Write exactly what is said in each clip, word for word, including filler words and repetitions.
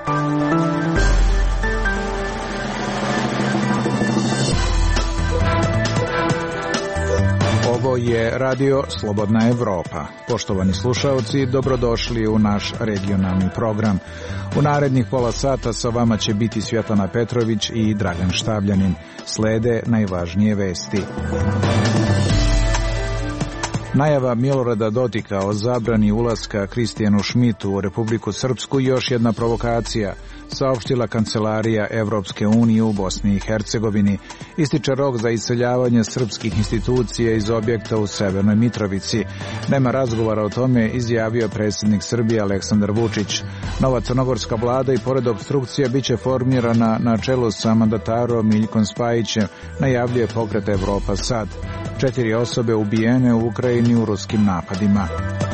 Ovo je Radio Slobodna Evropa. Poštovani slušaoci, dobrodošli u naš regionalni program. U narednih pola sata sa vama će biti Svjetlana Petrović i Dragan Štavljanin. Slede najvažnije vesti. Najava Milorada Dodika o zabrani ulaska Kristijanu Šmitu u Republiku Srpsku još jedna provokacija, saopštila Kancelarija Evropske unije u Bosni i Hercegovini. Ističe rok za iseljavanje srpskih institucija iz objekta u Severnoj Mitrovici. Nema razgovora o tome, izjavio predsjednik Srbije Aleksandar Vučić. Nova crnogorska vlada i pored opstrukcije biće formirana na čelu sa mandatarom Miljkom Spajićem, najavljuje Pokret Evropa sad. Četiri osobe ubijene u Ukrajini u ruskim napadima.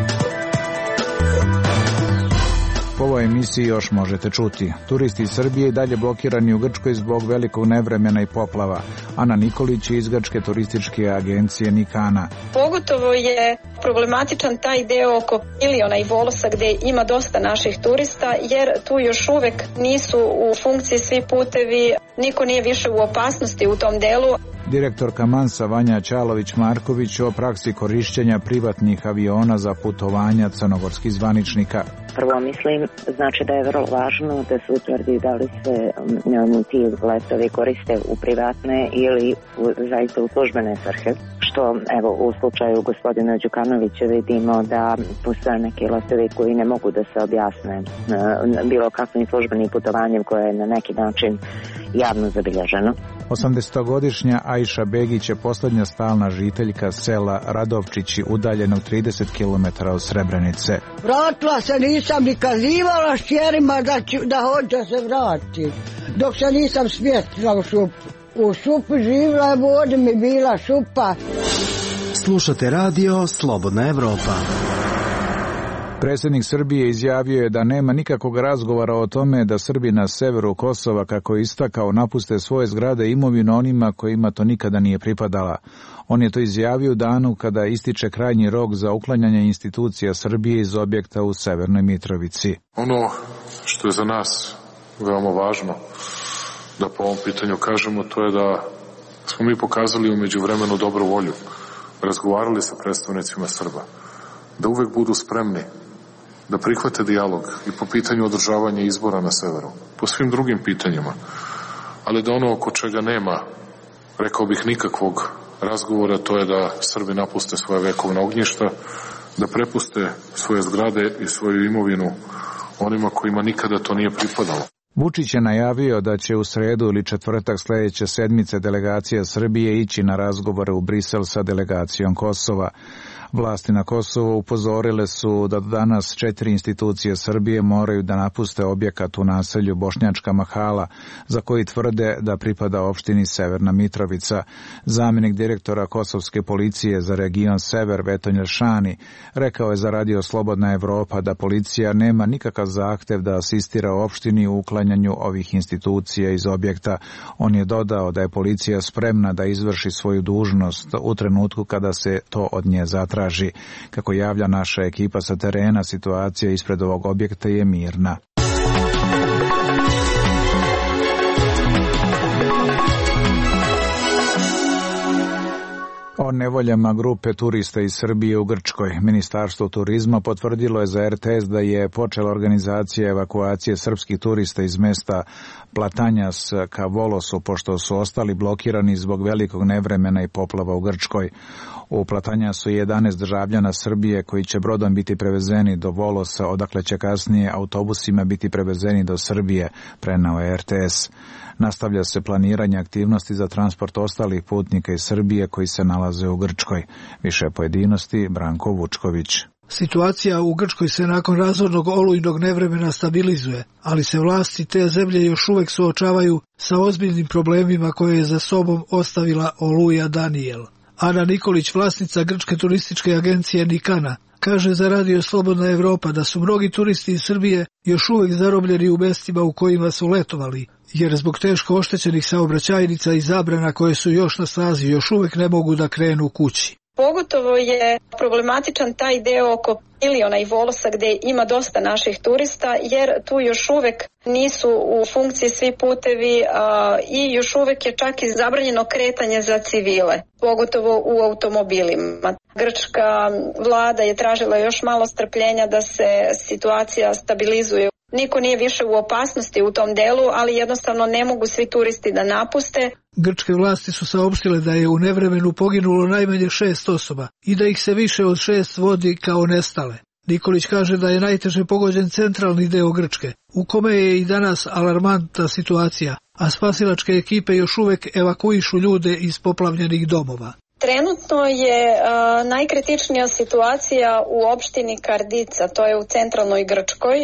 Po ovoj emisiji još možete čuti. Turisti iz Srbije i dalje blokirani u Grčkoj zbog velikog nevremena i poplava. Ana Nikolić iz Grčke turističke agencije Nikana. Pogotovo je problematičan taj deo oko Iliona i Volosa gdje ima dosta naših turista, jer tu još uvek nisu u funkciji svi putevi, niko nije više u opasnosti u tom delu. Direktorka Mansa Vanja Ćalović-Marković o praksi korišćenja privatnih aviona za putovanja crnogorskih zvaničnika. Prvo mislim, znači da je vrlo važno da se utvrdi da li se um, ti letovi koriste u privatne ili u, zaista u službene svrhe. Što, evo, u slučaju gospodina Đukanovića vidimo da postoje neki letovi koji ne mogu da se objasne uh, bilo kakvim službenim putovanjem koje je na neki način javno zabilježeno. osamdesetogodišnja Ajša Begić je posljednja stalna žiteljka sela Radovčići, udaljenog trideset kilometara od Srebrenice. Vratila se, nisam ni kazivala šćerima da, ću, da hoće se vrati, dok se nisam smjestila u šupu. U šupi živila je, vodi mi bila šupa. Slušate radio Slobodna Evropa. Predsjednik Srbije izjavio je da nema nikakvog razgovora o tome da Srbi na severu Kosova, kako je istakao, napuste svoje zgrade i imovinu onima kojima to nikada nije pripadala. On je to izjavio u danu kada ističe krajnji rok za uklanjanje institucija Srbije iz objekta u Severnoj Mitrovici. Ono što je za nas veoma važno da po ovom pitanju kažemo, to je da smo mi pokazali u međuvremenu dobru volju, razgovarali sa predstavnicima Srba, da uvek budu spremni da prihvate dijalog i po pitanju održavanja izbora na severu, po svim drugim pitanjima, ali da ono oko čega nema, rekao bih, nikakvog razgovora, to je da Srbi napuste svoje vekovna ognjišta, da prepuste svoje zgrade i svoju imovinu onima kojima nikada to nije pripadalo. Vučić je najavio da će u sredu ili četvrtak sljedeće sedmice delegacija Srbije ići na razgovore u Brisel sa delegacijom Kosova. Vlasti na Kosovu upozorile su da danas četiri institucije Srbije moraju da napuste objekat u naselju Bošnjačka Mahala, za koji tvrde da pripada opštini Severna Mitrovica. Zamjenik direktora kosovske policije za region Sever Vetonje Šani rekao je za radio Slobodna Evropa da policija nema nikakav zahtev da asistira opštini u uklanjanju ovih institucija iz objekta. On je dodao da je policija spremna da izvrši svoju dužnost u trenutku kada se to od nje zatraži. Kako javlja naša ekipa sa terena, situacija ispred ovog objekta je mirna. O nevoljama grupe turista iz Srbije u Grčkoj. Ministarstvo turizma potvrdilo je za er te es da je počela organizacija evakuacije srpskih turista iz mesta Platanjas ka Volosu, pošto su ostali blokirani zbog velikog nevremena i poplava u Grčkoj. U Platanjasu je jedanaest državljana Srbije koji će brodom biti prevezeni do Volosa, odakle će kasnije autobusima biti prevezeni do Srbije, preneo je er te es. Nastavlja se planiranje aktivnosti za transport ostalih putnika iz Srbije koji se nalaze u Grčkoj. Više pojedinosti Branko Vučković. Situacija u Grčkoj se nakon razornog olujnog nevremena stabilizuje, ali se vlasti te zemlje još uvek suočavaju sa ozbiljnim problemima koje je za sobom ostavila oluja Daniel. Ana Nikolić, vlasnica grčke turističke agencije Nikana, kaže za radio Slobodna Evropa da su mnogi turisti iz Srbije još uvek zarobljeni u mestima u kojima su letovali, jer zbog teško oštećenih saobraćajnica i zabrana koje su još na snazi još uvek ne mogu da krenu kući. Pogotovo je problematičan taj deo oko Iliona i Volosa gdje ima dosta naših turista jer tu još uvek nisu u funkciji svi putevi a, i još uvek je čak i zabranjeno kretanje za civile, pogotovo u automobilima. Grčka vlada je tražila još malo strpljenja da se situacija stabilizuje. Niko nije više u opasnosti u tom delu, ali jednostavno ne mogu svi turisti da napuste. Grčke vlasti su saopštile da je u nevremenu poginulo najmanje šest osoba i da ih se više od šest vodi kao nestale. Nikolić kaže da je najteže pogođen centralni deo Grčke, u kome je i danas alarmantna situacija, a spasilačke ekipe još uvek evakuišu ljude iz poplavljenih domova. Trenutno je a, najkritičnija situacija u opštini Kardica, to je u centralnoj Grčkoj.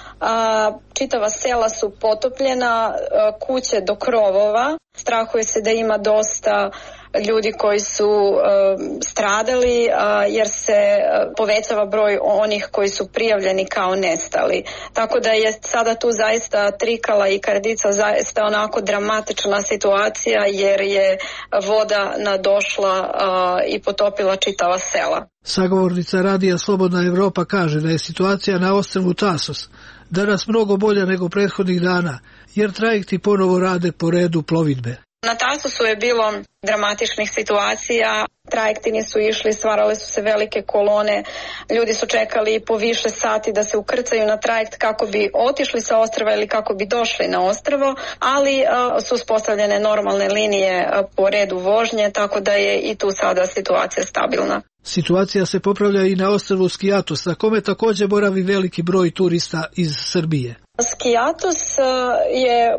A, čitava sela su potopljena, a, kuće do krovova. Strahuje se da ima dosta ljudi koji su a, stradali a, jer se a, povećava broj onih koji su prijavljeni kao nestali. Tako da je sada tu zaista Trikala i Kardica zaista onako dramatična situacija jer je voda nadošla a, i potopila čitava sela. Sagovornica radija Slobodna Evropa kaže da je situacija na ostrvu Tasos danas mnogo bolja nego prethodnih dana, jer trajekti ponovo rade po redu plovidbe. Na Tasosu je bilo dramatičnih situacija, trajekti nisu išli, stvarale su se velike kolone, ljudi su čekali po više sati da se ukrcaju na trajekt kako bi otišli sa ostrva ili kako bi došli na ostrvo, ali a, su uspostavljene normalne linije a, po redu vožnje, tako da je i tu sada situacija stabilna. Situacija se popravlja i na ostrvu Skiatos, na kome također boravi veliki broj turista iz Srbije. Skiatos je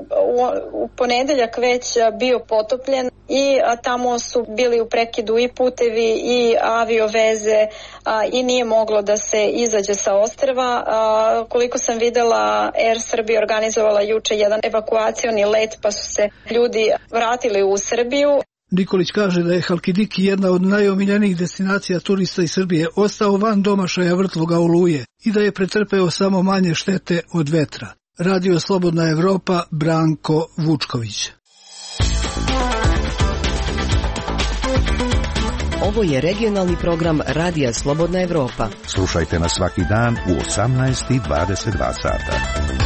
u ponedeljak već bio potopljen i tamo su bili u prekidu i putevi i avioveze i nije moglo da se izađe sa ostrva. Koliko sam videla, Air Srbija organizovala juče jedan evakuacioni let pa su se ljudi vratili u Srbiju. Nikolić kaže da je Halkidiki jedna od najomiljenijih destinacija turista iz Srbije ostao van domašaja vrtloga oluje i da je pretrpeo samo manje štete od vetra. Radio Slobodna Evropa, Branko Vučković. Ovo je regionalni program Radija Slobodna Evropa. Slušajte nas svaki dan u osamnaest i dvadeset dva sata.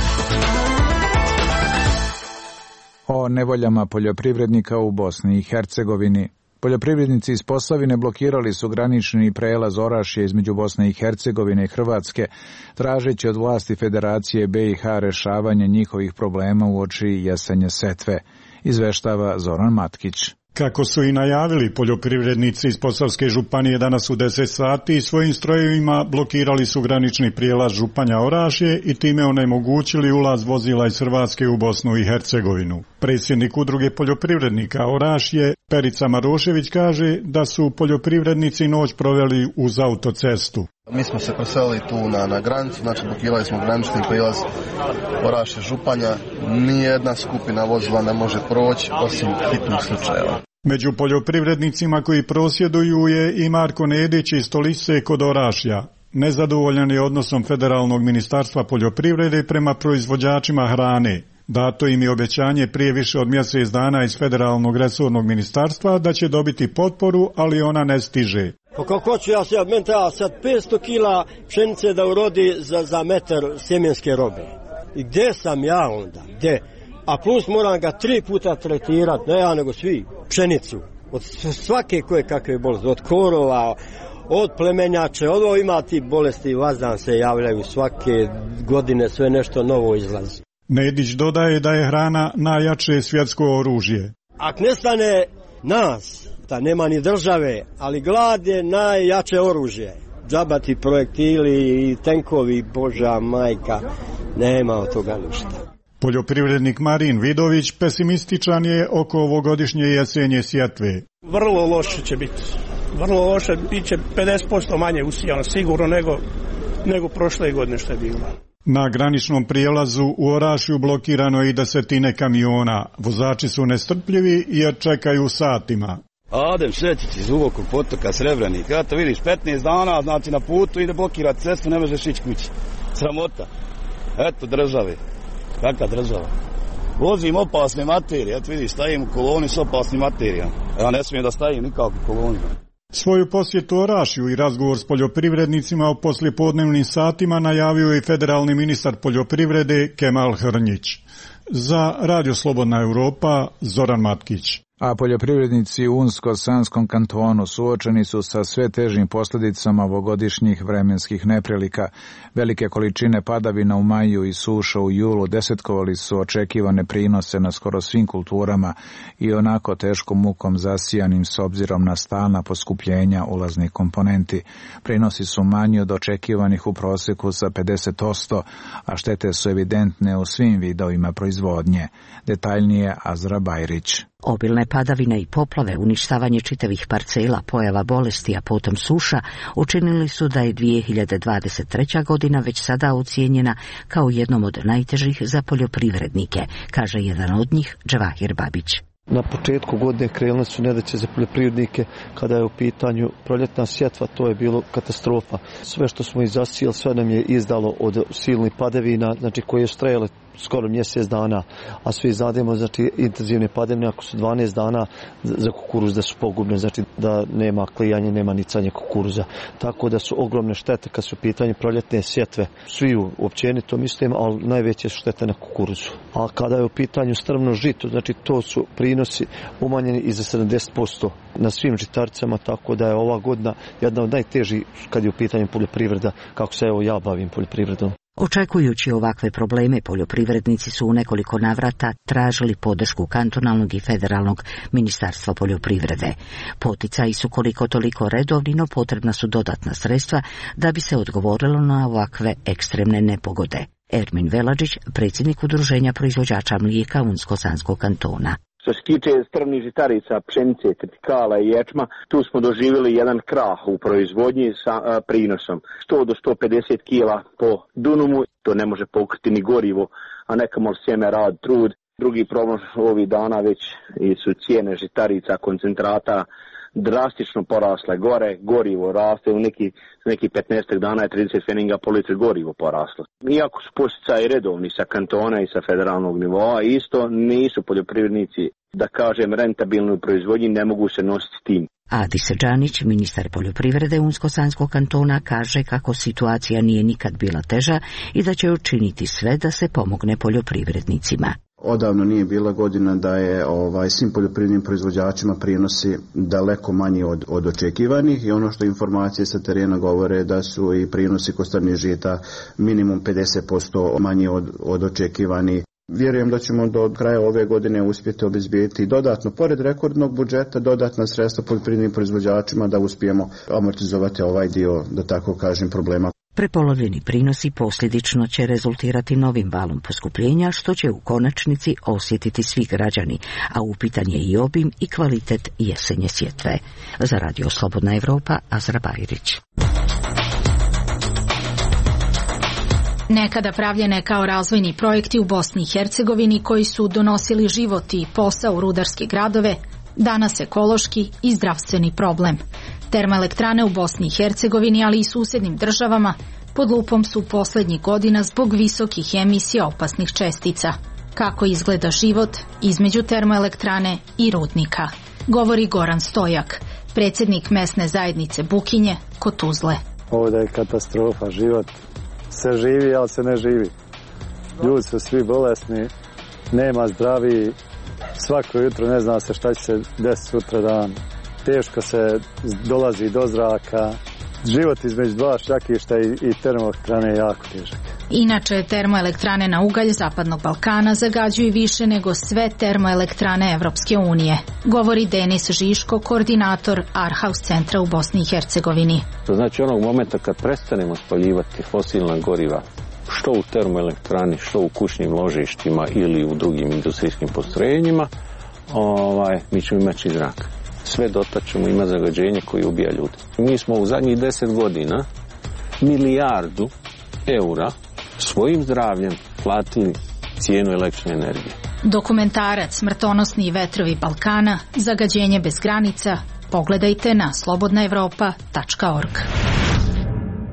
O nevoljama poljoprivrednika u Bosni i Hercegovini. Poljoprivrednici iz Posavine blokirali su granični prelaz Orašje između Bosne i Hercegovine i Hrvatske, tražeći od vlasti Federacije B i H rešavanje njihovih problema uoči jesenje setve, izveštava Zoran Matkić. Kako su i najavili, poljoprivrednici iz Posavske županije danas u deset sati svojim strojevima blokirali su granični prijelaz Županja Orašje i time onemogućili ulaz vozila iz Hrvatske u Bosnu i Hercegovinu. Predsjednik udruge poljoprivrednika Orašje, Perica Marošević, kaže da su poljoprivrednici noć proveli uz autocestu. Mi smo se preselili tu na, na granicu, znači blokirali smo granični prijelaz Orašje Županja. Nijedna skupina vozila ne može proći osim hitnih slučajeva. Među poljoprivrednicima koji prosvjeduju je i Marko Nedić iz Stolice kod Orašja. Nezadovoljan je odnosom Federalnog ministarstva poljoprivrede prema proizvođačima hrane. Dato im je obećanje prije više od mjesec dana iz Federalnog resornog ministarstva da će dobiti potporu, ali ona ne stiže. Pa kako ću ja sad, meni treba sad petsto kila pšenice da urodi za, za metar sjemenske robe. I gdje sam ja onda? Gdje? A plus moram ga tri puta tretirati, ne ja nego svi, pšenicu. Od svake koje kakve bolesti, od korova, od plemenjače, ovo ima ti bolesti, vazdan se javljaju svake godine, sve nešto novo izlazi. Nedić dodaje da je hrana najjače svjetsko oružje. Ako nestane nas, da nema ni države, ali glad je najjače oružje. Džabati projektili i tenkovi, Boža majka, nema od toga ništa. Poljoprivrednik Marin Vidović pesimističan je oko ovogodišnje jesenje sjetve. Vrlo loše će biti. Vrlo loše, bit će pedeset posto manje usijano sigurno nego, nego prošle godine što je bilo. Na graničnom prijelazu u Orašju blokirano je i desetine kamiona. Vozači su nestrpljivi jer čekaju satima. Adem Šetić iz Uvokog potoka Srebrenik. Ja to vidiš, petnaest dana, znači na putu ide blokirati cestu, ne možeš ići kući. Sramota. Eto države. Kakva država? Vozim opasne materije, eto vidiš, stajim u koloni s opasnim materijama. Ja ne smijem da stajim nikako u koloni. Svoju posjetu Orašju i razgovor s poljoprivrednicima u poslijepodnevnim satima najavio i federalni ministar poljoprivrede Kemal Hrnjić. Za Radio Slobodna Europa, Zoran Matkić. A poljoprivrednici u Unsko-Sanskom kantonu suočeni su sa sve težim posljedicama ovogodišnjih vremenskih neprilika. Velike količine padavina u maju i suša u julu desetkovali su očekivane prinose na skoro svim kulturama i onako teškom mukom zasijanim s obzirom na stalna poskupljenja ulaznih komponenti. Prinosi su manji od očekivanih u prosjeku za pedeset posto, a štete su evidentne u svim vidovima proizvodnje. Detaljnije Azra Bajrić. Obilne padavine i poplave, uništavanje čitavih parcela, pojava bolesti, a potom suša, učinili su da je dvije hiljade dvadeset treća godina već sada ocijenjena kao jednom od najtežih za poljoprivrednike, kaže jedan od njih, Džvahir Babić. Na početku godine krenule su nedaće za poljoprivrednike. Kada je u pitanju proljetna sjetva, to je bilo katastrofa. Sve što smo izasijali, sve nam je izdalo od silnih padavina, znači koje su trajale skoro mjesec dana, a svi znademo, znači intenzivne padavine ako su dvanaest dana za kukuruz da su pogubne, znači da nema klijanja, nema nicanje kukuruza. Tako da su ogromne štete kad su u pitanju proljetne sjetve. Svi općenito mislim, ali najveće su štete na kukuruzu. A kada je u pitanju strvno žito, znači to su prinosi umanjeni i za sedamdeset posto na svim žitaricama, tako da je ova godina jedna od najtežih kad je u pitanju poljoprivreda, kako se evo ja bavim poljoprivredom. Očekujući ovakve probleme, poljoprivrednici su u nekoliko navrata tražili podršku kantonalnog i federalnog ministarstva poljoprivrede. Poticaji su koliko toliko redovni, no potrebna su dodatna sredstva da bi se odgovorilo na ovakve ekstremne nepogode. Ermin Veladžić, predsjednik Udruženja proizvođača mlijeka Unsko-Sanskog kantona. Što se tiče strvnih žitarica, pšenice, tritikala i ječma, tu smo doživjeli jedan krah u proizvodnji sa a, prinosom. sto do sto pedeset kila po dunumu, to ne može pokriti ni gorivo, a nekamo sjeme, rad, trud. Drugi problem ovih dana već su cijene žitarica, koncentrata, drastično porasle gore, gorivo raste, u neki, neki petnaest dana je trideset pfenninga po litri gorivo poraslo. Iako su posticaji redovni sa kantona i sa federalnog nivoa, isto nisu poljoprivrednici, da kažem, rentabilni u proizvodnji, ne mogu se nositi tim. Adis Džanić, ministar poljoprivrede Unsko-Sanskog kantona, kaže kako situacija nije nikad bila teža i da će učiniti sve da se pomogne poljoprivrednicima. Odavno nije bila godina da je ovaj, svim poljoprivrednim proizvođačima prinosi daleko manji od, od očekivanih i ono što informacije sa terena govore da su i prinosi kostarnih žita minimum pedeset posto manji od, od očekivanih. Vjerujem da ćemo do kraja ove godine uspjeti obezbijeti dodatno, pored rekordnog budžeta, dodatna sredstva poljoprivrednim proizvođačima da uspijemo amortizovati ovaj dio, da tako kažem, problema. Prepolovljeni prinosi posljedično će rezultirati novim valom poskupljenja, što će u konačnici osjetiti svi građani, a upitan je i obim i kvalitet jesenje sjetve. Za Radio Slobodna Evropa, Azra Bajrić. Nekada pravljene kao razvojni projekti u Bosni i Hercegovini koji su donosili život i posao u rudarske gradove, danas ekološki i zdravstveni problem. Termoelektrane u Bosni i Hercegovini, ali i susjednim državama, pod lupom su posljednjih godina zbog visokih emisija opasnih čestica. Kako izgleda život između termoelektrane i rudnika, govori Goran Stojak, predsjednik mesne zajednice Bukinje kod Tuzle. Ovdje je katastrofa, život se živi, ali se ne živi. Ljudi su svi bolesni, nema zdravi, svako jutro ne zna se šta će se desiti sutra dan. Teško se dolazi do zraka. Život između dva šljakišta i, i termoelektrane je jako težak. Inače, termoelektrane na ugalj Zapadnog Balkana zagađuju više nego sve termoelektrane Evropske unije, govori Denis Žiško, koordinator Arhaus centra u Bosni i Hercegovini. To znači onog momenta kad prestanemo spaljivati fosilna goriva, što u termoelektrani, što u kućnim ložištima ili u drugim industrijskim postrojenjima, ovaj, mi ćemo imati zrak. Sve dotad ćemo imati zagađenje koje ubija ljudi. Mi smo u zadnjih deset godina milijardu eura svojim zdravljem platili cijenu električne energije. Dokumentarac Smrtonosni vetrovi Balkana, zagađenje bez granica, pogledajte na slobodna evropa tačka org.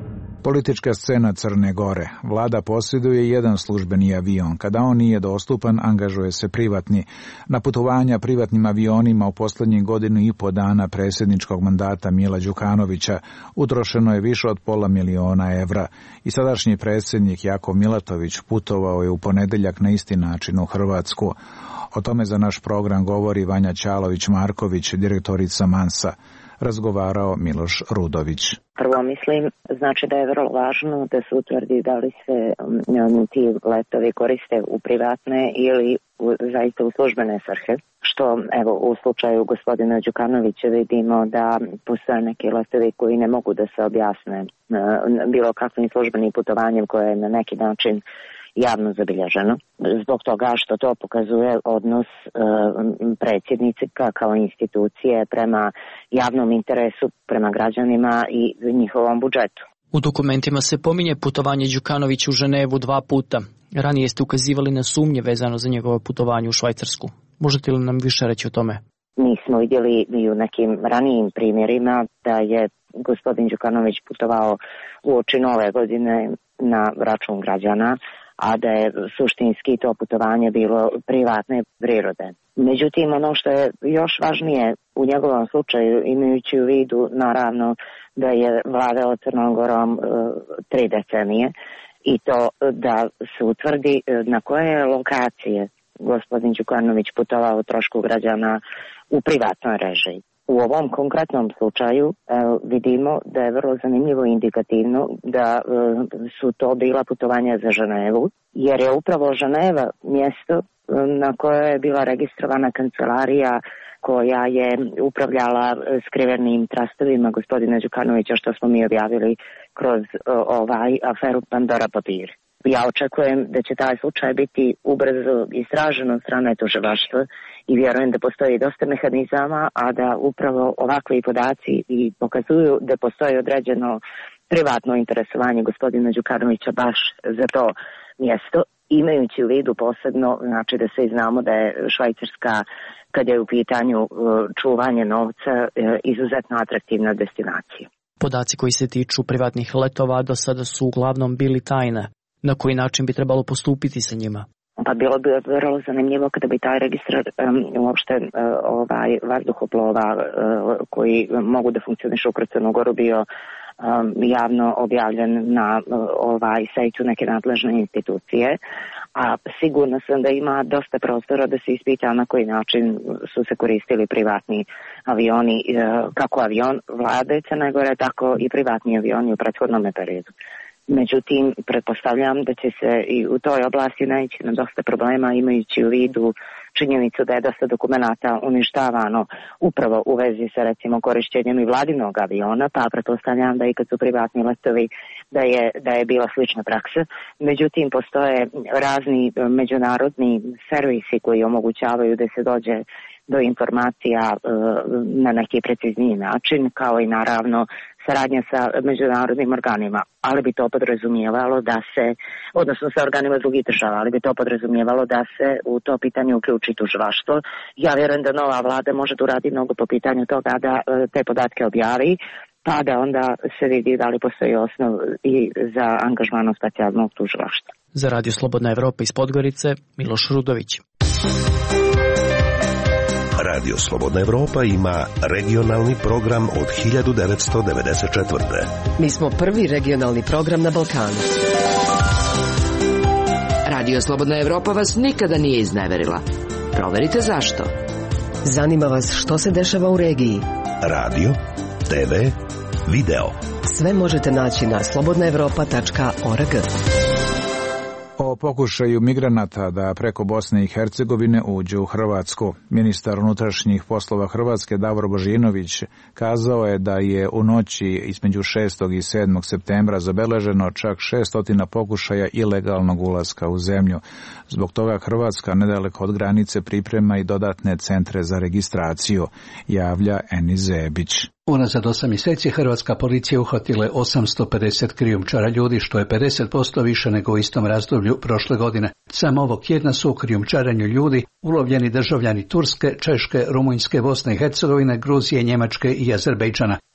Politička scena Crne Gore. Vlada posjeduje jedan službeni avion. Kada on nije dostupan, angažuje se privatni. Na putovanja privatnim avionima u posljednjih godinu i po dana predsjedničkog mandata Mila Đukanovića utrošeno je više od pola miliona evra. I sadašnji predsjednik Jakov Milatović putovao je u ponedjeljak na isti način u Hrvatsku. O tome za naš program govori Vanja Ćalović-Marković, direktorica Mansa. Razgovarao Miloš Rudović. Prvo mislim, znači da je vrlo važno da se utvrdi da li se um, ti letovi koriste u privatne ili u, zaista u službene svrhe. Što evo u slučaju gospodina Đukanovića vidimo da postoje neki letovi koji ne mogu da se objasne uh, bilo kakvim službenim putovanjem koje je na neki način javno zabilježeno, zbog toga što to pokazuje odnos e, predsjednice kao institucije prema javnom interesu, prema građanima i njihovom budžetu. U dokumentima se pominje putovanje Đukanovića u Ženevu dva puta. Ranije ste ukazivali na sumnje vezano za njegovo putovanje u Švajcarsku. Možete li nam više reći o tome? Mi smo vidjeli i u nekim ranijim primjerima da je gospodin Đukanović putovao uoči nove godine na račun građana, a da je suštinski to putovanje bilo privatne prirode. Međutim, ono što je još važnije u njegovom slučaju, imajući u vidu naravno da je vladao Crnom Gorom e, tri decenije, i to da se utvrdi na koje lokacije gospodin Đukanović putovao o trošku građana u privatnoj režiji. U ovom konkretnom slučaju e, vidimo da je vrlo zanimljivo i indikativno da e, su to bila putovanja za Ženevu, jer je upravo Ženeva mjesto e, na kojoj je bila registrovana kancelarija koja je upravljala skrivenim trastovima gospodina Đukanovića, što smo mi objavili kroz e, ovaj aferu Pandora papir. Ja očekujem da će taj slučaj biti ubrzo istražen od strane tužilaštva i vjerujem da postoji dosta mehanizama, a da upravo ovakvi podaci i pokazuju da postoji određeno privatno interesovanje gospodina Đukanovića baš za to mjesto, imajući u vidu posebno, znači da svi znamo da je Švajcarska, kad je u pitanju čuvanje novca, izuzetno atraktivna destinacija. Podaci koji se tiču privatnih letova do sada su uglavnom bili tajne. Na koji način bi trebalo postupiti sa njima? Pa bilo bi vrlo zanimljivo kada bi taj registar um, uopšte uh, ovaj vazduhoplova uh, koji mogu da funkcionišu kroz Crnu Goru bio um, javno objavljen na uh, ovaj sajtu neke nadležne institucije, a sigurno sam da ima dosta prostora da se ispita na koji način su se koristili privatni avioni, uh, kako avion vlade Crne Gore, tako i privatni avioni u prethodnom periodu. Međutim, pretpostavljam da će se i u toj oblasti naići na dosta problema, imajući u vidu činjenicu da je dosta dokumenata uništavano upravo u vezi sa recimo korišćenjem i vladinog aviona, pa pretpostavljam da i kad su privatni letovi da je, da je bila slična praksa. Međutim, postoje razni međunarodni servisi koji omogućavaju da se dođe do informacija e, na neki precizniji način, kao i naravno saradnja sa međunarodnim organima, ali bi to podrazumijevalo da se, odnosno sa organima drugih država, ali bi to podrazumijevalo da se u to pitanje uključi tužilaštvo. Ja vjerujem da nova vlada može da uradi mnogo po pitanju toga da e, te podatke objavi, pa da onda se vidi da li postoji osnov i za angažman specijalnog tužilaštva. Za Radio Slobodna Evropa iz Podgorice, Miloš Rudović. Radio Slobodna Evropa ima regionalni program od hiljadu devetsto devedeset četvrte. Mi smo prvi regionalni program na Balkanu. Radio Slobodna Evropa vas nikada nije izneverila. Proverite zašto. Zanima vas što se dešava u regiji. Radio, te ve, video. Sve možete naći na slobodna evropa tačka org. O pokušaju migranata da preko Bosne i Hercegovine uđu u Hrvatsku. Ministar unutrašnjih poslova Hrvatske Davor Božinović kazao je da je u noći između šestog i sedmog septembra zabeleženo čak šesto pokušaja ilegalnog ulaska u zemlju. Zbog toga Hrvatska nedaleko od granice priprema i dodatne centre za registraciju, javlja Eni Zebić. Unazad osam mjeseci hrvatska policija uhvatila je osamsto pedeset krijumčara ljudi, što je pedeset posto više nego u istom razdoblju prošle godine. Samo ovog tjedna su u krijumčarenju ljudi ulovljeni državljani Turske, Češke, Rumunjske, Bosne i Hercegovine, Gruzije, Njemačke i Azerbejdžana.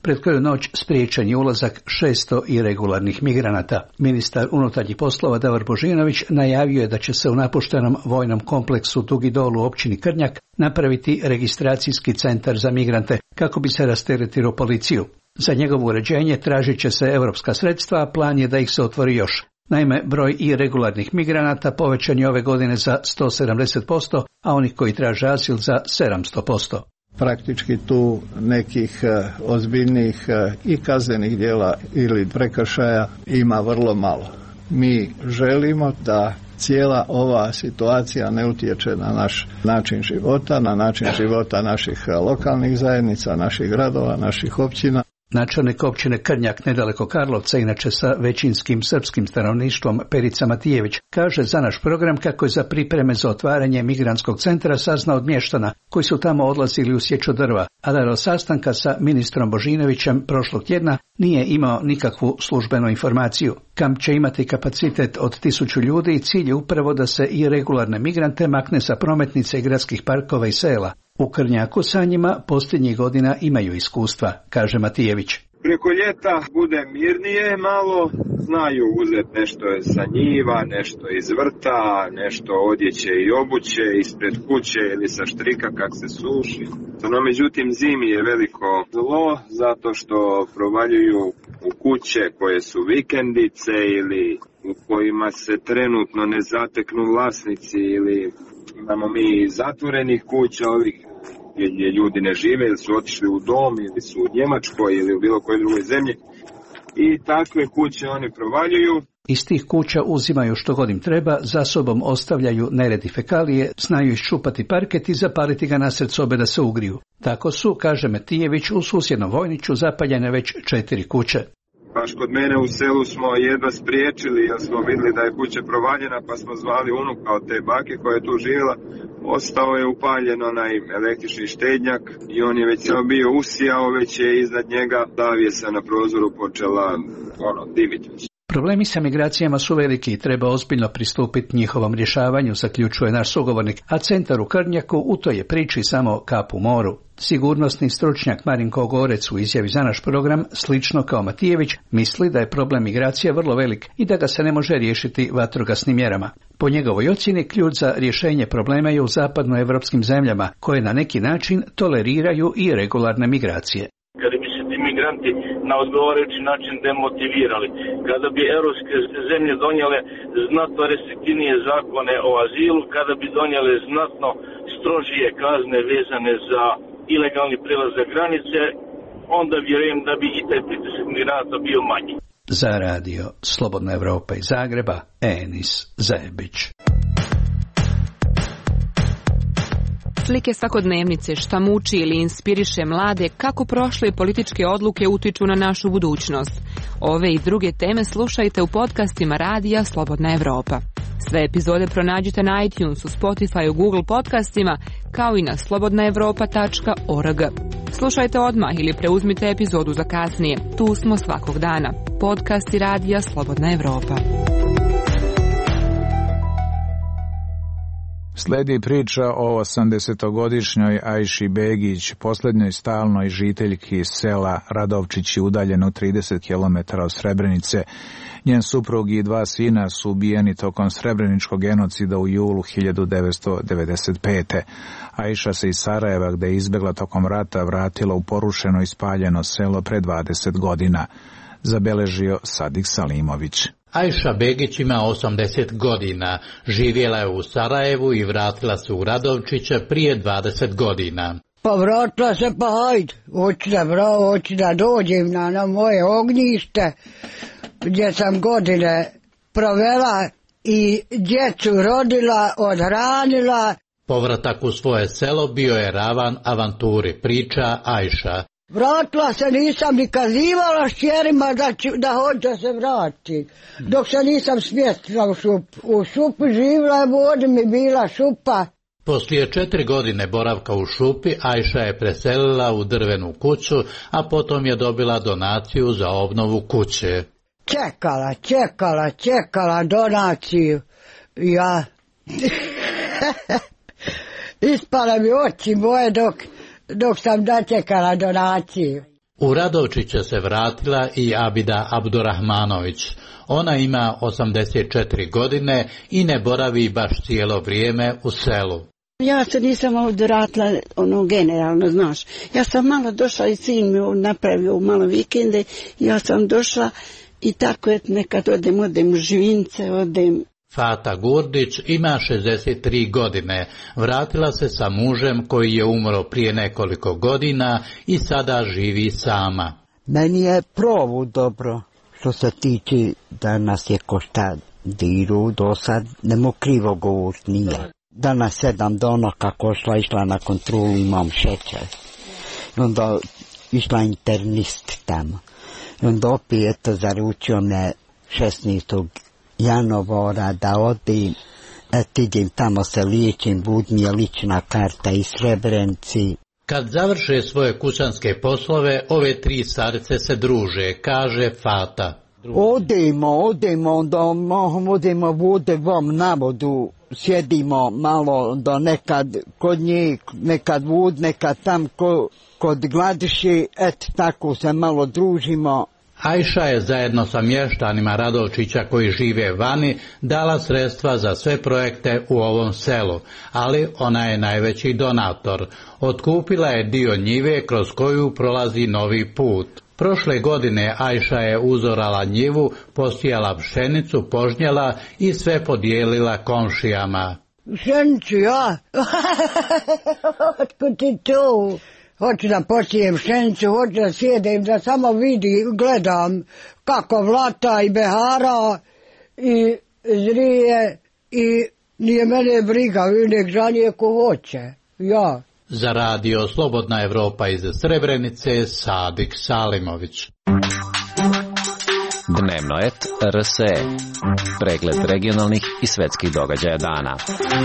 Pred koju noć spriječen je ulazak šesto irregularnih migranata. Ministar unutarnjih poslova Davor Božinović najavio je da će se u napuštenom vojnom kompleksu Dugi Dol u općini Krnjak napraviti registracijski centar za migrante kako bi se rasteretilo policiju. Za njegovo uređenje tražit će se europska sredstva, a plan je da ih se otvori još. Naime, broj irregularnih migranata povećan je ove godine za sto sedamdeset posto, a onih koji traže azil za sedamsto posto. Praktički tu nekih ozbiljnih i kaznenih djela ili prekršaja ima vrlo malo. Mi želimo da cijela ova situacija ne utječe na naš način života, na način života naših lokalnih zajednica, naših gradova, naših općina. Načelnik općine Krnjak nedaleko Karlovca, inače sa većinskim srpskim stanovništvom, Perica Matijević, kaže za naš program kako je za pripreme za otvaranje migrantskog centra saznao od mještana koji su tamo odlazili u sječu drva, a da do sastanka sa ministrom Božinovićem prošlog tjedna nije imao nikakvu službenu informaciju. Kamp će imati kapacitet od tisuću ljudi i cilj je upravo da se i regularne migrante makne sa prometnice i gradskih parkova i sela. U Krnjaku sa njima posljednjih godina imaju iskustva, kaže Matijević. Preko ljeta bude mirnije malo, znaju uzeti nešto sa njiva, nešto iz vrta, nešto odjeće i obuće ispred kuće ili sa štrika kak se suši. No međutim zimi je veliko zlo zato što provaljuju u kuće koje su vikendice ili u kojima se trenutno ne zateknu vlasnici ili imamo mi zatvorenih kuća ovih gdje ljudi ne žive ili su otišli u dom ili su u Njemačkoj ili u bilo kojoj drugoj zemlji i takve kuće oni provaljuju. Iz tih kuća uzimaju što god im treba, za sobom ostavljaju nered i fekalije, znaju iščupati parket i zapaliti ga nasred sobe da se ugriju. Tako su, kaže Matijević, u susjednom Vojniću zapaljene već četiri kuće. Baš kod mene u selu smo jedva spriječili jer smo vidjeli da je kuća provaljena pa smo zvali unuka od te bake koja je tu živjela. Ostao je upaljen onaj električni štednjak i on je već samo bio usijao, već je iznad njega zavjesa na prozoru počela ono, dimiti. Problemi sa migracijama su veliki i treba ozbiljno pristupiti njihovom rješavanju, zaključuje naš sugovornik, a centar u Krnjaku u toj je priči samo kap u moru. Sigurnosni stručnjak Marinko Gorec u izjavi za naš program, slično kao Matijević, misli da je problem migracija vrlo velik i da ga se ne može riješiti vatrogasnim mjerama. Po njegovoj ocjeni, ključ za rješenje problema je u zapadnoevropskim zemljama, koje na neki način toleriraju i regularne migracije. Kada bi se ti migranti na odgovarajući način demotivirali, kada bi europske zemlje donijele znatno restriktivnije zakone o azilu, kada bi donijele znatno strožije kazne vezane za ilegalni prelazak granice, onda vjerujem da bi i taj pritisak migranata bio manji. Za radio Slobodna Evropa iz Zagreba, Enis Zebić. Slike svakodnevnice, šta muči ili inspiriše mlade, kako prošle političke odluke utiču na našu budućnost. Ove i druge teme slušajte u podcastima radija Slobodna Evropa. Sve epizode pronađite na iTunesu, Spotifyu, Google podcastima, kao i na slobodna evropa tačka org. Slušajte odmah ili preuzmite epizodu za kasnije. Tu smo svakog dana. Podcasti radija Slobodna Evropa. Slijedi priča o osamdesetogodišnjoj Ajši Begić, posljednjoj stalnoj žiteljki sela Radovčići, udaljeno trideset kilometara od Srebrenice. Njen suprug i dva sina su ubijeni tokom srebreničkog genocida u julu hiljadu devetsto devedeset pete. Ajša se iz Sarajeva, gde je izbjegla tokom rata, vratila u porušeno i spaljeno selo pre dvadeset godina. Zabeležio Sadik Salimović. Ajša Begić ima osamdeset godina, živjela je u Sarajevu i vratila se u Radovčiće prije dvadeset godina. Pa vratila se, pa hajde, hoću da, bravo, hoću da dođem na, na moje ognjište, gdje sam godine provela i djecu rodila, odhranila. Povratak u svoje selo bio je ravan avanturi, priča Ajša. Vratila se, nisam ni kazivala šćerima da, ću, da hoću da se vrati, dok se nisam smjestila u šupu. U šupu živjela je, vodi mi bila šupa. Poslije četiri godine boravka u šupi, Ajša je preselila u drvenu kuću, a potom je dobila donaciju za obnovu kuće. Čekala, čekala, čekala donaciju. Ja... Ispala mi oči moje dok... dok sam dočekala donaciju. U Radovčiće se vratila i Abida Abdurahmanović. Ona ima osamdeset četiri godine i ne boravi baš cijelo vrijeme u selu. Ja se nisam ovdje vratila, ono, generalno, znaš. Ja sam malo došla i sin mi napravio malo vikende, ja sam došla i tako je, nekad odem, odem u Živince, odem. Fata Gurdić ima šezdeset tri godine. Vratila se sa mužem koji je umro prije nekoliko godina i sada živi sama. Meni je provu dobro, što se tiče da nas je ko šta diru, do sad nemo krivo govorit nije. Danas sedam dana kako šla, išla na kontrolu, imam šećer. I onda išla internist tamo. I onda opet eto zaručio me šesnaestog januara da odim, et idem tamo se liječim, bud mi je lična karta iz Srebrenci. Kad završe svoje kućanske poslove, ove tri starice se druže, kaže Fata. Odemo, odemo, onda odemo vode vam na vodu, sjedimo malo, da nekad kod njih, nekad vod, nekad tam ko, kod Gladiši, et tako se malo družimo. Ajša je zajedno sa mještanima Radovčića koji žive vani dala sredstva za sve projekte u ovom selu, ali ona je najveći donator. Otkupila je dio njive kroz koju prolazi novi put. Prošle godine Ajša je uzorala njivu, posijala pšenicu, požnjela i sve podijelila komšijama. Pšenicu, ja? Otkud ti to? Hoću da posijem pšenicu, hoću da sjedem, da samo vidi, gledam kako vlata i behara i zrije i nije mene briga, nek žalije ko hoće, ja. Za radio Slobodna Evropa iz Srebrenice, Sadik Salimović. Dnevno et R S E. Pregled regionalnih i svetskih događaja dana.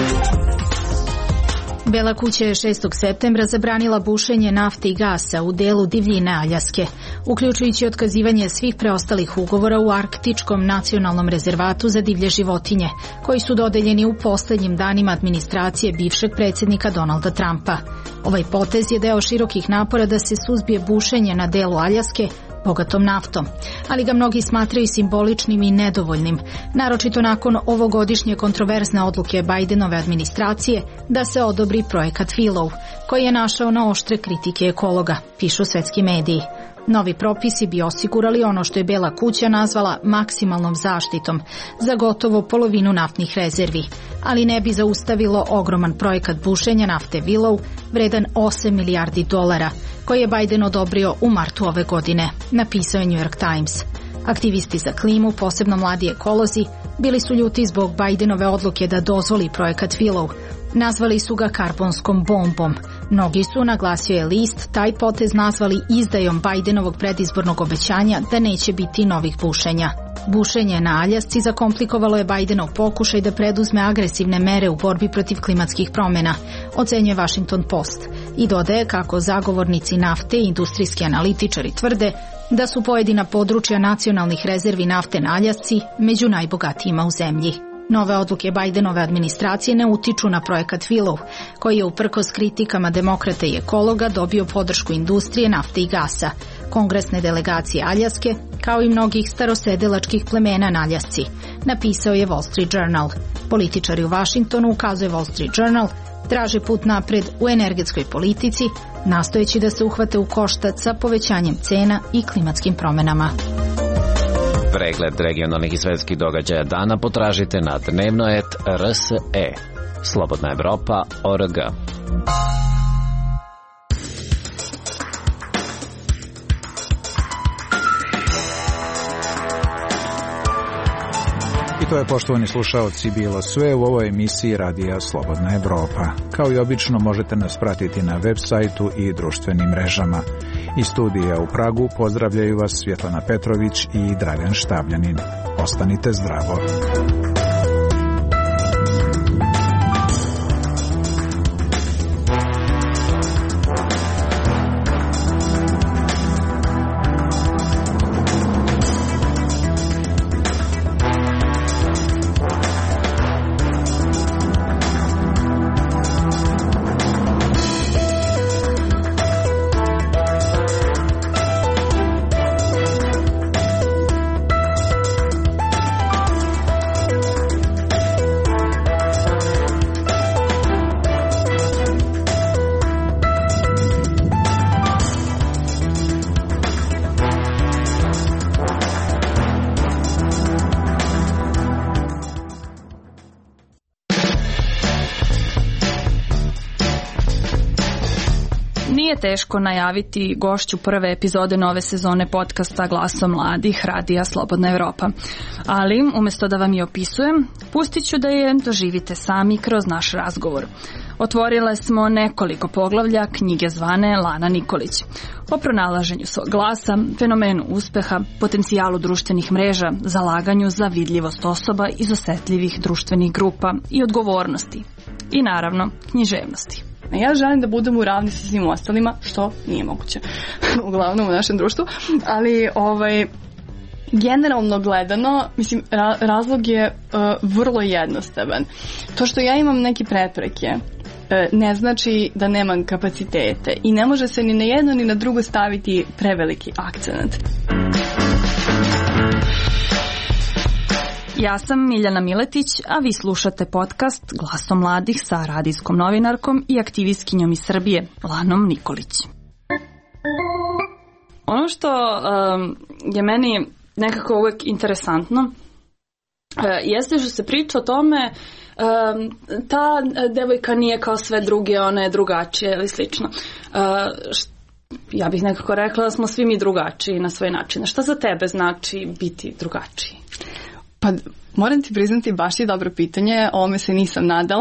Bela kuća je šestog septembra zabranila bušenje nafte i gasa u delu divljine Aljaske, uključujući otkazivanje svih preostalih ugovora u Arktičkom nacionalnom rezervatu za divlje životinje, koji su dodeljeni u posljednjim danima administracije bivšeg predsjednika Donalda Trumpa. Ovaj potez je deo širokih napora da se suzbije bušenje na delu Aljaske, bogatom naftom, ali ga mnogi smatraju simboličnim i nedovoljnim, naročito nakon ovogodišnje kontroverzne odluke Bidenove administracije da se odobri projekat Willow, koji je našao na oštre kritike ekologa, pišu svetski mediji. Novi propisi bi osigurali ono što je Bela kuća nazvala maksimalnom zaštitom za gotovo polovinu naftnih rezervi, ali ne bi zaustavilo ogroman projekat bušenja nafte Willow vredan osam milijardi dolara, koji je Biden odobrio u martu ove godine, napisao je New York Times. Aktivisti za klimu, posebno mladi ekolozi, bili su ljuti zbog Bidenove odluke da dozvoli projekat Willow. Nazvali su ga karbonskom bombom. Mnogi su, naglasio je list, taj potez nazvali izdajom Bidenovog predizbornog obećanja da neće biti novih bušenja. Bušenje na Aljasci zakomplikovalo je Bidenov pokušaj da preduzme agresivne mere u borbi protiv klimatskih promjena, ocenjuje Washington Post, i dodaje kako zagovornici nafte i industrijski analitičari tvrde da su pojedina područja nacionalnih rezervi nafte na Aljasci među najbogatijima u zemlji. Nove odluke Bidenove administracije ne utiču na projekat Willow, koji je uprkos kritikama demokrata i ekologa dobio podršku industrije nafte i gasa, kongresne delegacije Aljaske, kao i mnogih starosedelačkih plemena na Aljasci, napisao je Wall Street Journal. Političari u Washingtonu, ukazuje Wall Street Journal, traže put napred u energetskoj politici, nastojeći da se uhvate u koštac sa povećanjem cena i klimatskim promjenama. Pregled regionalnih i svetskih događaja dana potražite na dnevnoet R S E. Slobodna Evropa O R G. I to je, poštovani slušaoci, bilo sve u ovoj emisiji Radija Slobodna Evropa. Kao i obično možete nas pratiti na web sajtu i društvenim mrežama. Iz studija u Pragu pozdravljaju vas Svjetlana Petrović i Dragan Štabljanin. Ostanite zdravo. Nije teško najaviti gošću prve epizode nove sezone podcasta Glasom mladih Radija Slobodna Evropa. Ali, umjesto da vam je opisujem, pustit ću da je doživite sami kroz naš razgovor. Otvorile smo nekoliko poglavlja knjige zvane Lana Nikolić. O pronalaženju svog glasa, fenomenu uspeha, potencijalu društvenih mreža, zalaganju za vidljivost osoba iz osetljivih društvenih grupa i odgovornosti. I naravno, književnosti. Ja želim da budem u ravni sa svim ostalima, što nije moguće, uglavnom u našem društvu, ali ovaj, generalno gledano, mislim, ra- razlog je uh, vrlo jednostavan. To što ja imam neke prepreke uh, ne znači da nemam kapacitete i ne može se ni na jedno ni na drugo staviti preveliki akcent. Ja sam Miljana Miletić, a vi slušate podcast Glasom mladih sa radijskom novinarkom i aktivistkinjom iz Srbije, Lanom Nikolić. Ono što um, je meni nekako uvek interesantno uh, jeste što se priča o tome um, ta devojka nije kao sve druge, ona je drugačija ili slično. Uh, št, ja bih nekako rekla da smo svi mi drugačiji na svoj način. Šta za tebe znači biti drugačiji? Pa moram ti priznati, baš je dobro pitanje, ovome se nisam nadala,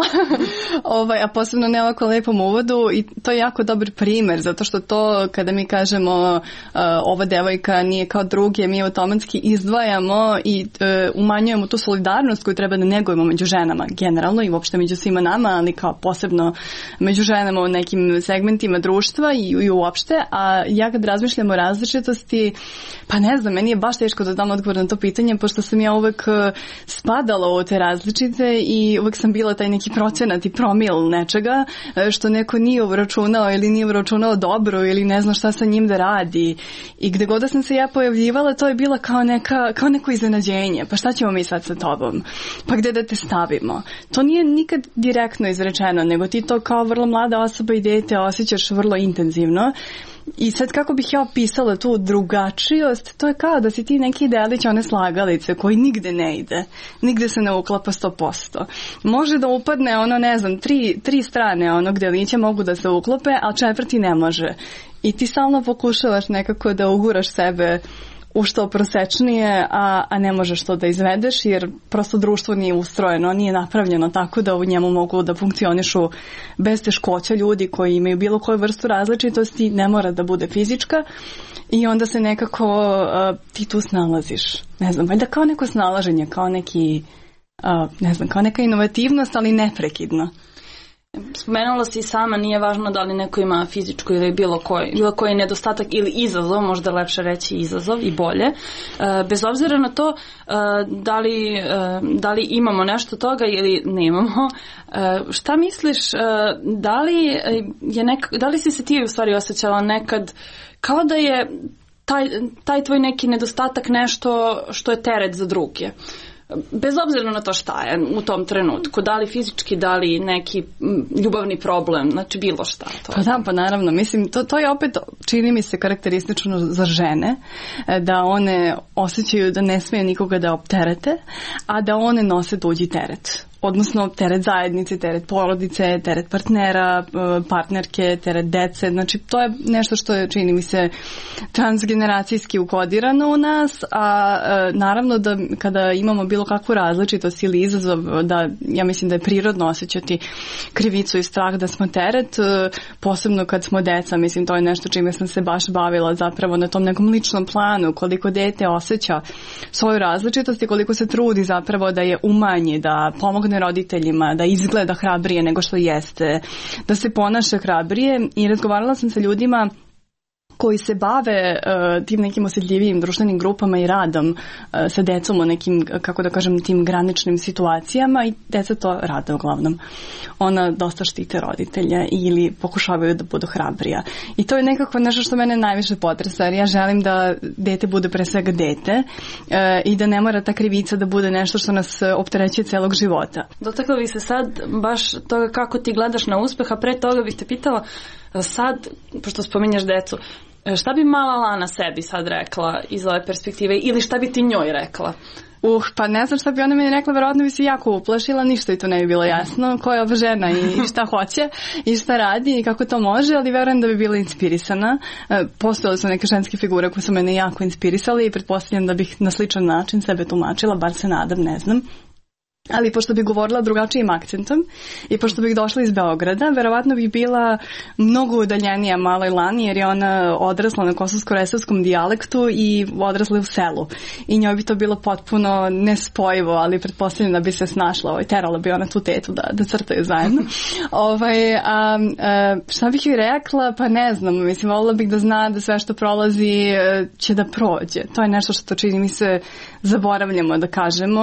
ovaj, a posebno ne ovako lepom uvodu i to je jako dobar primer, zato što to kada mi kažemo uh, ova devojka nije kao druge, mi automatski izdvajamo i uh, umanjujemo tu solidarnost koju treba da negujemo među ženama generalno i uopšte među svima nama, ali kao posebno među ženama u nekim segmentima društva i, i uopšte, a ja kad razmišljam o različitosti, pa ne znam, meni je baš teško da dam odgovor na to pitanje, pošto sam ja uvek spadala u te različite i uvek sam bila taj neki procenat i promil nečega što neko nije uračunao ili nije uračunao dobro ili ne zna šta sa njim da radi. I gde god da sam se ja pojavljivala, to je bila kao, neka, kao neko iznenađenje. Pa šta ćemo mi sad sa tobom? Pa gde da te stavimo? To nije nikad direktno izrečeno, nego ti to kao vrlo mlada osoba i dete osjećaš vrlo intenzivno. I sad kako bih ja opisala tu drugačijost, to je kao da si ti neki delić one slagalice koji nigde ne ide, nigde se ne uklapa sto posto. Može da upadne ono, ne znam, tri, tri strane onog delića mogu da se uklope, ali četvrti ne može. I ti stalno pokušavaš nekako da uguraš sebe u što prosečnije, a, a ne možeš to da izvedeš, jer prosto društvo nije ustrojeno, nije napravljeno tako da u njemu mogu da funkcionišu bez teškoća ljudi koji imaju bilo koju vrstu različitosti, ne mora da bude fizička i onda se nekako uh, ti tu snalaziš. Ne znam, valjda kao neko snalaženje, kao neki, uh, ne znam, kao neka inovativnost, ali neprekidno. Spomenula si sama, nije važno da li neko ima fizičku ili bilo koji, bilo koji nedostatak ili izazov, možda lepše reći izazov i bolje. E, bez obzira na to e, da, li, e, da li imamo nešto toga ili nemamo, e, šta misliš, e, da, li je nek, da li si se ti u stvari osjećala nekad kao da je taj, taj tvoj neki nedostatak nešto što je teret za druge? Bez obzira na to šta je u tom trenutku, da li fizički, da li neki ljubavni problem, znači bilo šta. To. Pa da, pa naravno, mislim, to, to je opet, čini mi se karakteristično za žene, da one osjećaju da ne smije nikoga da opterete, a da one nose tuđi teret. Odnosno teret zajednice, teret porodice, teret partnera, partnerke, teret dece. Znači to je nešto što je, čini mi se, transgeneracijski ukodirano u nas, a naravno da kada imamo bilo kakvu različitost ili izazov, da ja mislim da je prirodno osjećati krivicu i strah da smo teret, posebno kad smo deca, mislim to je nešto čime sam se baš bavila zapravo na tom nekom ličnom planu, koliko dete osjeća svoju različitost i koliko se trudi zapravo da je umanji, da pomogne roditeljima, da izgleda hrabrije nego što jeste, da se ponaša hrabrije i razgovarala sam sa ljudima koji se bave uh, tim nekim osjetljivijim društvenim grupama i radom uh, sa decom u nekim, kako da kažem, tim graničnim situacijama i deca to rade uglavnom. Ona dosta štite roditelja ili pokušavaju da budu hrabrija. I to je nekako nešto što mene najviše potresa, jer ja želim da dete bude pre svega dete uh, i da ne mora ta krivica da bude nešto što nas opterećuje celog života. Dotakla bi se sad baš toga kako ti gledaš na uspeh, a pre toga bih te pitala sad, pošto spominješ decu, šta bi mala Lana sebi sad rekla iz ove perspektive ili šta bi ti njoj rekla? Uh, pa ne znam šta bi ona meni rekla, verovatno bi se jako uplašila, ništa i to ne bi bilo jasno, ko je ova žena i šta hoće i šta radi i kako to može, ali verujem da bi bila inspirisana. Postojale su neke ženske figure koje su mene jako inspirisali i pretpostavljam da bih na sličan način sebe tumačila, bar se nadam, ne znam. Ali pošto bih govorila drugačijim akcentom i pošto bih došla iz Beograda, verovatno bih bila mnogo udaljenija maloj Lani, jer je ona odrasla na kosovsko-resavskom dijalektu i odrasla u selu. I njoj bi to bilo potpuno nespojivo, ali pretpostavljam da bi se snašla, ovaj, terala bi ona tu tetu da, da crtaju zajedno. ovaj, a, a, šta bih joj rekla? Pa ne znam, mislim, volila bih da zna da sve što prolazi će da prođe. To je nešto što čini mi se zaboravljamo da kažemo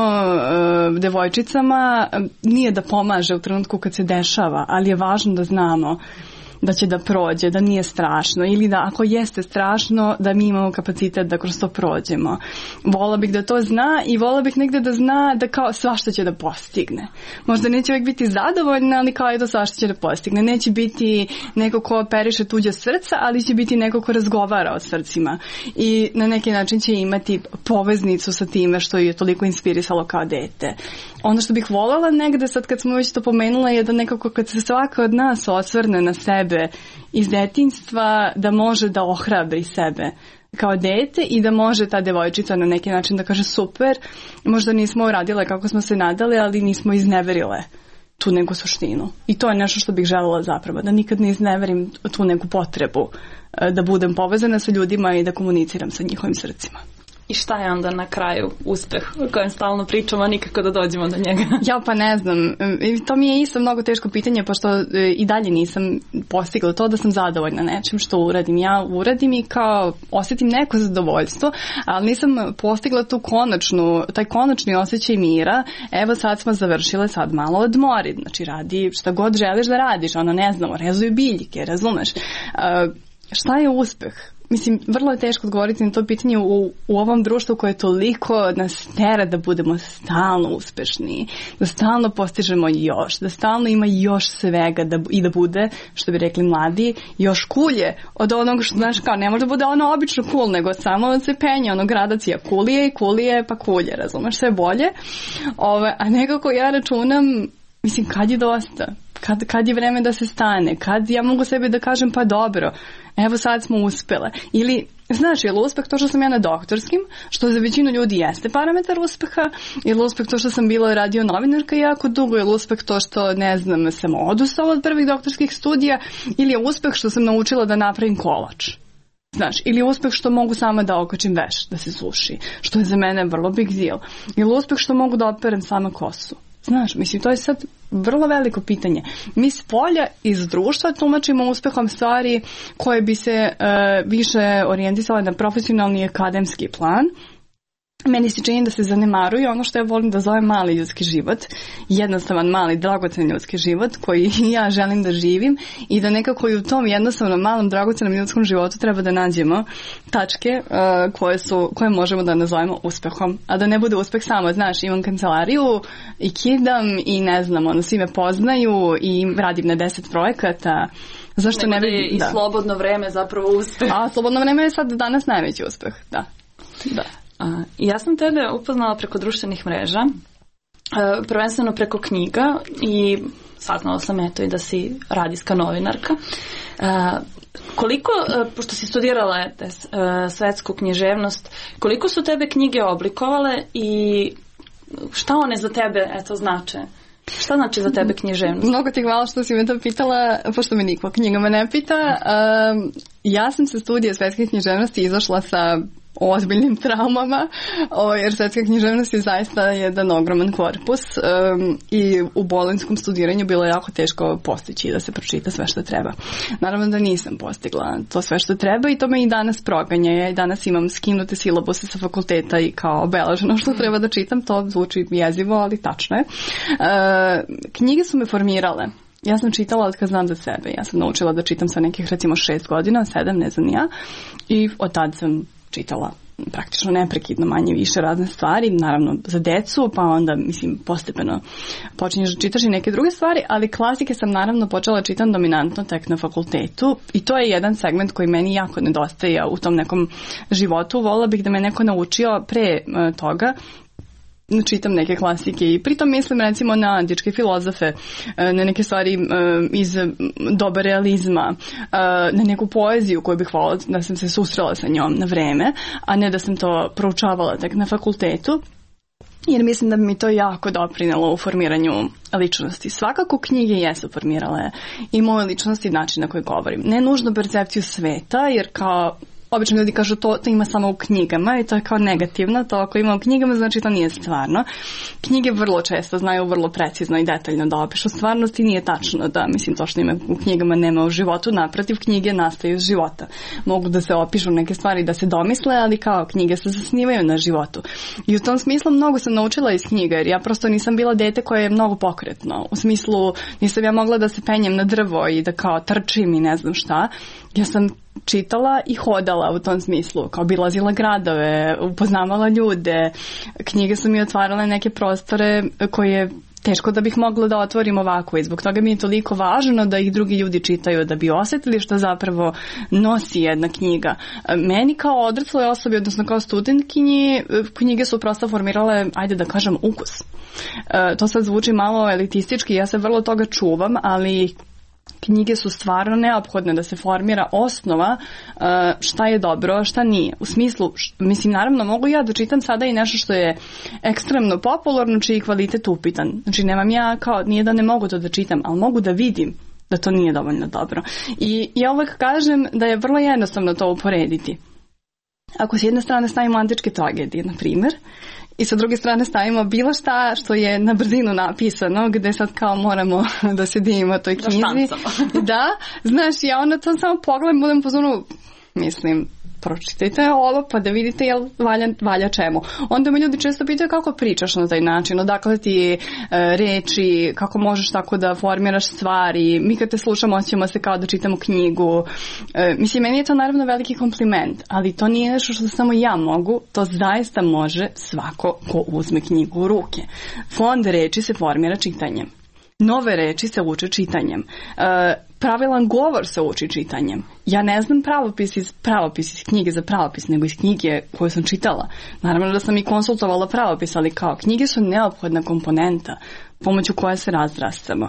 devojčicama, nije da pomaže u trenutku kad se dešava, ali je važno da znamo da će da prođe, da nije strašno ili da ako jeste strašno da mi imamo kapacitet da kroz to prođemo. Vola bih da to zna i vola bih negde da zna da kao svašta će da postigne. Možda neće uvijek biti zadovoljna, ali kao je to svašta će da postigne. Neće biti neko ko operiše tuđe srca, ali će biti neko ko razgovara o srcima i na neki način će imati poveznicu sa time što je toliko inspirisalo kao dete. Ono što bih voljela negde, sad kad smo već to pomenula, je da nekako kad se svaka od nas osvrne na sebe iz detinjstva, da može da ohrabri sebe kao dete i da može ta devojčica na neki način da kaže super, možda nismo uradile kako smo se nadali, ali nismo izneverile tu neku suštinu. I to je nešto što bih želela zapravo, da nikad ne izneverim tu neku potrebu da budem povezana sa ljudima i da komuniciram sa njihovim srcima. I šta je onda na kraju uspeh o kojem stalno pričamo, a nikako da dođemo do njega? Ja pa ne znam. To mi je isto mnogo teško pitanje, pošto i dalje nisam postigla to da sam zadovoljna nečim što uradim. Ja uradim i kao osjetim neko zadovoljstvo, ali nisam postigla tu konačnu, taj konačni osjećaj mira. Evo sad smo završile, sad malo odmori. Znači radi šta god želiš da radiš. Ono ne znamo, rezuju biljke, razumeš? Uh, šta je uspeh? Mislim, vrlo je teško odgovoriti na to pitanje u, u ovom društvu koje toliko nas tera da budemo stalno uspešni, da stalno postižemo još, da stalno ima još svega da, i da bude, što bi rekli mladi, još kulje od onog što, znaš, kao ne može da bude ono obično cool, nego samo od se penje, ono gradacija kulije i kulije pa kulje, razumeš, sve bolje. Ove, a nekako ja računam, mislim, kad je dosta? Kad, kad je vreme da se stane? Kad ja mogu sebi da kažem pa dobro, evo sad smo uspele. Ili, znaš, je li uspeh to što sam ja na doktorskim, što za većinu ljudi jeste parametar uspeha, je li uspeh to što sam bila radio novinarka jako dugo, je li uspeh to što, ne znam, sam odustala od prvih doktorskih studija, ili je uspeh što sam naučila da napravim kolač. Znaš, ili je uspeh što mogu sama da okačim veš, da se suši, što je za mene vrlo big deal. Ili je uspeh što mogu da operem sama kosu. Znaš, mislim, to je sad vrlo veliko pitanje. Mi s polja iz društva tumačimo uspehom stvari koje bi se uh, više orijentisale na profesionalni i akademski plan. Meni se čini da se zanemaruju ono što ja volim da zovem mali ljudski život, jednostavan, mali, dragocen ljudski život koji ja želim da živim i da nekako i u tom jednostavnom, malom, dragocenom ljudskom životu treba da nađemo tačke uh, koje, su, koje možemo da nazovemo uspehom. A da ne bude uspeh samo, znaš, imam kancelariju i kidam i ne znam, ono, svi me poznaju i radim na deset projekata. Zašto ne, ne bi... I da. Slobodno vreme zapravo uspeh. A slobodno vreme je sad danas najveći uspeh, da. Da. A, ja sam tebe upoznala preko društvenih mreža, a, prvenstveno preko knjiga i saznala sam eto i da si radijska novinarka. A, koliko, a, pošto si studirala ete, a, svetsku književnost, koliko su tebe knjige oblikovale i šta one za tebe eto znače? Šta znači za tebe književnost? Mnogo ti hvala što si me to pitala, pošto me niko knjigama ne pita. A, ja sam sa studija svetske književnosti izašla sa ozbiljnim traumama, o, jer svetska književnost je zaista jedan ogroman korpus um, i u bolonjskom studiranju bilo je jako teško postići da se pročita sve što treba. Naravno da nisam postigla to sve što treba i to me i danas proganja. Ja i danas imam skinute silabuse sa fakulteta i kao obeleženo što treba da čitam, to zvuči jezivo, ali tačno je. Uh, knjige su me formirale. Ja sam čitala od kad znam za sebe. Ja sam naučila da čitam sa nekih recimo šest godina, sedam, ne znam ja, i od tad sam čitala praktično neprekidno manje više razne stvari, naravno za decu, pa onda, mislim, postepeno počinješ da čitaš i neke druge stvari, ali klasike sam naravno počela čitam dominantno tek na fakultetu i to je jedan segment koji meni jako nedostaje u tom nekom životu. Volila bih da me neko naučio pre uh, toga čitam neke klasike i pritom mislim recimo na antičke filozofe, na neke stvari iz doba realizma, na neku poeziju koju bih voljela da sam se susrela sa njom na vreme, a ne da sam to proučavala tek na fakultetu. Jer mislim da bi mi to jako doprinelo u formiranju ličnosti. Svakako knjige jesu formirale i moje ličnosti i način na koji govorim. Ne nužno percepciju sveta, jer kao obično ljudi kažu to, to ima samo u knjigama i to je kao negativno, to ako ima u knjigama znači to nije stvarno. Knjige vrlo često znaju vrlo precizno i detaljno da opišu stvarnost i nije tačno da, mislim, to što ima u knjigama nema u životu, naprotiv, knjige nastaju iz života. Mogu da se opišu neke stvari, da se domisle, ali kao knjige se zasnivaju na životu. I u tom smislu mnogo sam naučila iz knjiga, jer ja prosto nisam bila dete koje je mnogo pokretno. U smislu, nisam ja mogla da se penjem na drvo i da kao trčim i ne znam šta. Ja sam čitala i hodala u tom smislu, kao obilazila gradove, upoznavala ljude, knjige su mi otvarale neke prostore koje teško da bih mogla da otvorim ovako i zbog toga mi je toliko važno da ih drugi ljudi čitaju, da bi osjetili što zapravo nosi jedna knjiga. Meni kao odrasloj osobi, odnosno kao studentkinji, knjige su prosto formirale, ajde da kažem, ukus. To sad zvuči malo elitistički, ja se vrlo toga čuvam, ali knjige su stvarno neophodne da se formira osnova šta je dobro, šta nije. U smislu, mislim, naravno mogu ja da čitam sada i nešto što je ekstremno popularno, čiji kvalitet upitan. Znači nemam ja kao, nije da ne mogu to da čitam, ali mogu da vidim da to nije dovoljno dobro. I ja uvek kažem da je vrlo jednostavno to uporediti. Ako s jedne strane stavimo antičke tragedije, na primjer, i sa druge strane stavimo bilo šta što je na brzinu napisano, gde sad kao moramo da se divimo toj knjizi. Da, znaš, ja onda to samo pogledam, budem po zonu, mislim, pročitajte ovo pa da vidite jel valja, valja čemu. Onda me ljudi često pitaju kako pričaš na taj način, odakle ti e, reči, kako možeš tako da formiraš stvari. Mi kad te slušamo osjećamo se kao da čitamo knjigu. E, mislim, meni je to naravno veliki kompliment, ali to nije nešto što samo ja mogu, to zaista može svako ko uzme knjigu u ruke. Fond reči se formira čitanjem. Nove reči se uče čitanjem. E, pravilan govor se uči čitanjem. Ja ne znam pravopis iz, pravopis iz knjige za pravopis, nego iz knjige koju sam čitala. Naravno da sam i konsultovala pravopis, ali kao knjige su neophodna komponenta pomoću koje se razrastamo.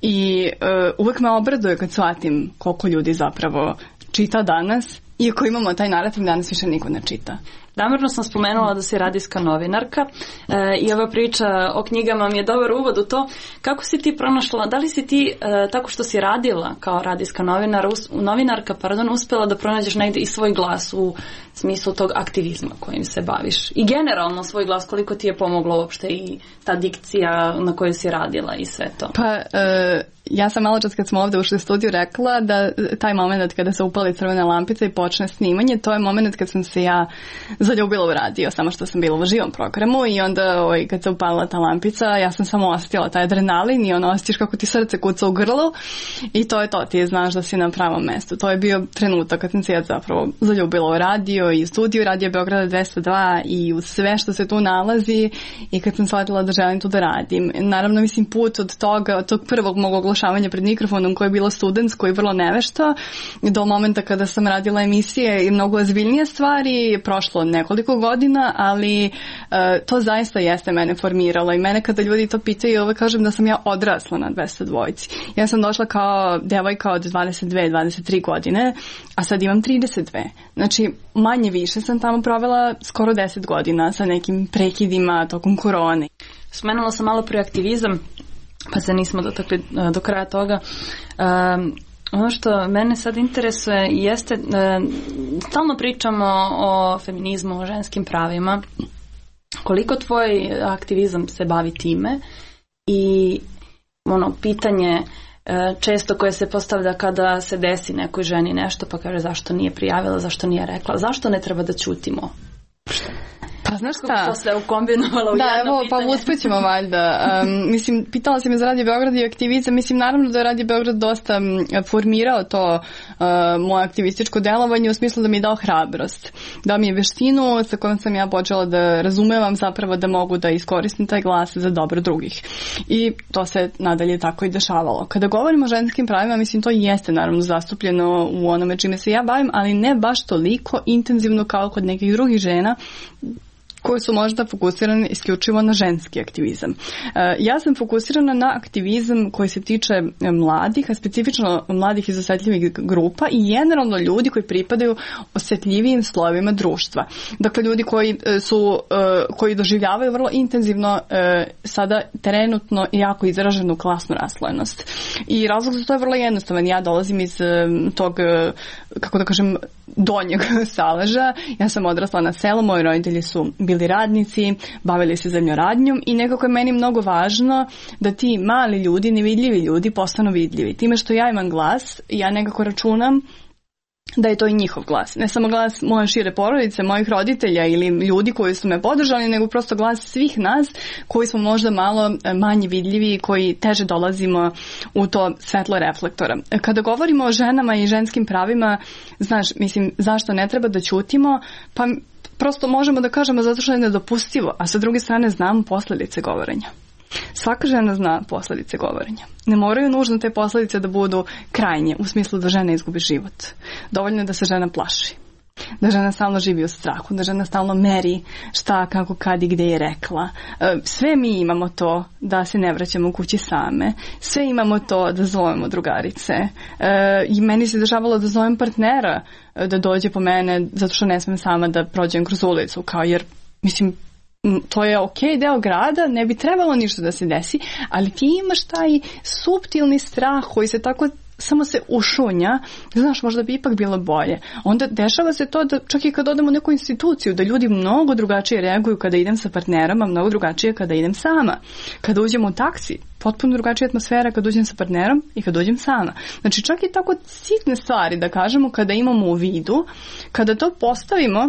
I e, uvek me obraduje kad shvatim koliko ljudi zapravo čita danas, iako imamo taj narativ, danas više niko ne čita. Namerno sam spomenula da si radijska novinarka e, i ova priča o knjigama mi je dobar uvod u to. Kako si ti pronašla, da li si ti e, tako što si radila kao radijska novinar, us, novinarka pardon, uspela da pronađeš negde i svoj glas u smislu tog aktivizma kojim se baviš? I generalno svoj glas, koliko ti je pomoglo uopšte i ta dikcija na kojoj si radila i sve to? Pa, e, ja sam malo čas kad smo ovde ušli u studiju rekla da taj moment kada se upali crvena lampica i počne snimanje, to je moment kad sam se ja zaljubila u radio, samo što sam bila u živom programu i onda oj, kad se upalila ta lampica, ja sam samo osjetila taj adrenalin i ono osjetiš kako ti srce kuca u grlu i to je to, ti znaš da si na pravom mestu. To je bio trenutak kad sam se ja zapravo zaljubila u radio i u studiju Radio Beograda dvesta dva i u sve što se tu nalazi i kad sam shvatila da želim tu da radim. Naravno, mislim, put od toga, od tog prvog mog oglašavanja pred mikrofonom koje je bilo studentsko i vrlo nevešto, do momenta kada sam radila emisije i mnogo ozbiljnije stvari, prošlo nekoliko godina, ali uh, to zaista jeste mene formiralo i mene kada ljudi to pitaju, uvek kažem da sam ja odrasla na dvesta dvojici. Ja sam došla kao devojka od dvadeset dve dvadeset tri godine, a sad imam trideset dve. Znači, manje više sam tamo provela skoro deset godina sa nekim prekidima tokom korone. Spomenula sam malo pre aktivizam, pa se nismo dotakli do kraja toga. Um, Ono što mene sad interesuje jeste, stalno pričamo o feminizmu, o ženskim pravima. Koliko tvoj aktivizam se bavi time i ono pitanje često koje se postavlja kada se desi nekoj ženi nešto pa kaže zašto nije prijavila, zašto nije rekla, zašto ne treba da ćutimo? Pa znaš šta? To se ukombinovala u da, jedno evo, pitanje. Pa uspjećemo valjda. Um, mislim, pitala si me za Radio Beograd i aktivizam. Mislim, naravno da je Radio Beograd dosta formirao to uh, moje aktivističko delovanje u smislu da mi je dao hrabrost. Dao mi je veštinu sa kojom sam ja počela da razumevam zapravo da mogu da iskoristim taj glas za dobro drugih. I to se nadalje tako i dešavalo. Kada govorimo o ženskim pravima, mislim, to jeste naravno zastupljeno u onome čime se ja bavim, ali ne baš toliko intenzivno kao kod nekih drugih žena koji su možda fokusirani isključivo na ženski aktivizam. Ja sam fokusirana na aktivizam koji se tiče mladih, a specifično mladih iz osetljivih grupa i generalno ljudi koji pripadaju osetljivijim slojevima društva. Dakle, ljudi koji su, koji doživljavaju vrlo intenzivno sada trenutno i jako izraženu klasnu raslojenost. I razlog za to je vrlo jednostavan. Ja dolazim iz tog, kako da kažem, donjeg Saleža. Ja sam odrasla na selu, moji roditelji su bili radnici, bavili se zemljoradnjom i nekako je meni mnogo važno da ti mali ljudi, nevidljivi ljudi postanu vidljivi. Time što ja imam glas, ja nekako računam da je to i njihov glas. Ne samo glas moje šire porodice, mojih roditelja ili ljudi koji su me podržali, nego prosto glas svih nas koji smo možda malo manje vidljivi i koji teže dolazimo u to svetlo reflektora. Kada govorimo o ženama i ženskim pravima, znaš, mislim, zašto ne treba da ćutimo? Pa prosto možemo da kažemo zato što je nedopustivo, a sa druge strane znamo posljedice govorenja. Svaka žena zna posljedice govorenja. Ne moraju nužno te posljedice da budu krajnje, u smislu da žena izgubi život. Dovoljno je da se žena plaši. Da žena stalno živi u strahu, da žena stalno meri šta, kako, kad i gde je rekla. Sve mi imamo to da se ne vraćamo u kući same. Sve imamo to da zovemo drugarice. I meni se dešavalo da zovem partnera da dođe po mene zato što ne smem sama da prođem kroz ulicu. Kao jer, mislim, to je ok deo grada, ne bi trebalo ništa da se desi, ali ti imaš taj suptilni strah koji se tako samo se ušunja, znaš, možda bi ipak bilo bolje. Onda dešava se to da čak i kad odemo u neku instituciju, da ljudi mnogo drugačije reaguju kada idem sa partnerom, a mnogo drugačije kada idem sama. Kada uđem u taksi, potpuno drugačija atmosfera kad uđem sa partnerom i kad uđem sama. Znači čak i tako sitne stvari, da kažemo, kada imamo u vidu, kada to postavimo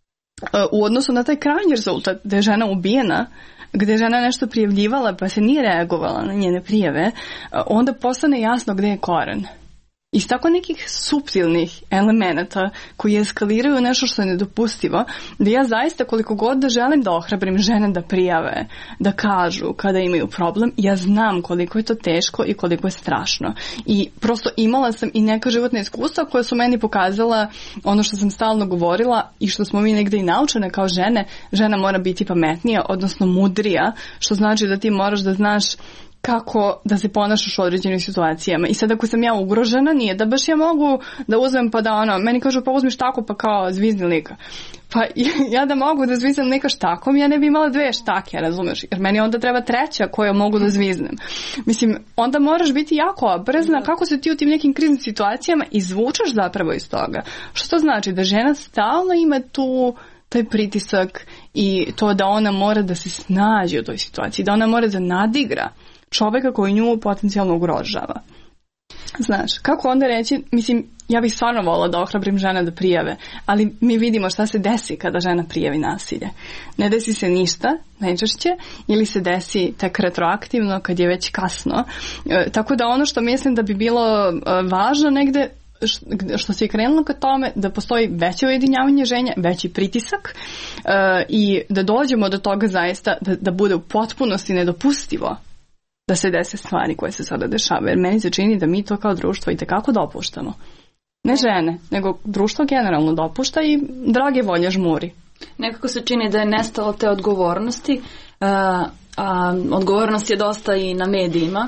u odnosu na taj krajnji rezultat gde je žena ubijena, gde je žena nešto prijavljivala pa se nije reagovala na njene prijave, onda postane jasno gde je koren. Iz tako nekih suptilnih elemenata koji eskaliraju nešto što je nedopustivo, da ja zaista koliko god da želim da ohrabrim žene da prijave, da kažu kada imaju problem, ja znam koliko je to teško i koliko je strašno. I prosto imala sam i neka životna iskustva koja su meni pokazala ono što sam stalno govorila i što smo mi negde i naučene kao žene, žena mora biti pametnija, odnosno mudrija, što znači da ti moraš da znaš kako da se ponašaš u određenim situacijama. I sad ako sam ja ugrožena, nije da baš ja mogu da uzmem pa da ono, meni kažu pa uzmi štaku pa kao zvizni lika. Pa ja da mogu da zviznem lika štakom, ja ne bi imala dve štake, razumeš? Jer meni onda treba treća koju mogu da zviznem. Mislim, onda moraš biti jako oprezna kako se ti u tim nekim kriznim situacijama izvučeš zapravo iz toga. Što to znači? Da žena stalno ima tu taj pritisak i to da ona mora da se snađi u toj situaciji, da ona mora da nadigra čoveka koji nju potencijalno ugrožava. Znaš, kako onda reći, mislim, ja bih stvarno volila da ohrabrim žene da prijave, ali mi vidimo šta se desi kada žena prijavi nasilje. Ne desi se ništa, najčešće, ili se desi tek retroaktivno kad je već kasno. E, tako da ono što mislim da bi bilo e, važno negde, što se je krenulo ka tome, da postoji veće ujedinjavanje žena, veći pritisak e, i da dođemo do toga zaista da, da bude u potpunosti nedopustivo da se dese stvari koje se sada dešavaju. Jer meni se čini da mi to kao društvo i tekako dopuštamo. Ne žene, nego društvo generalno dopušta i drage volje žmuri. Nekako se čini da je nestalo te odgovornosti. A, a, odgovornost je dosta i na medijima.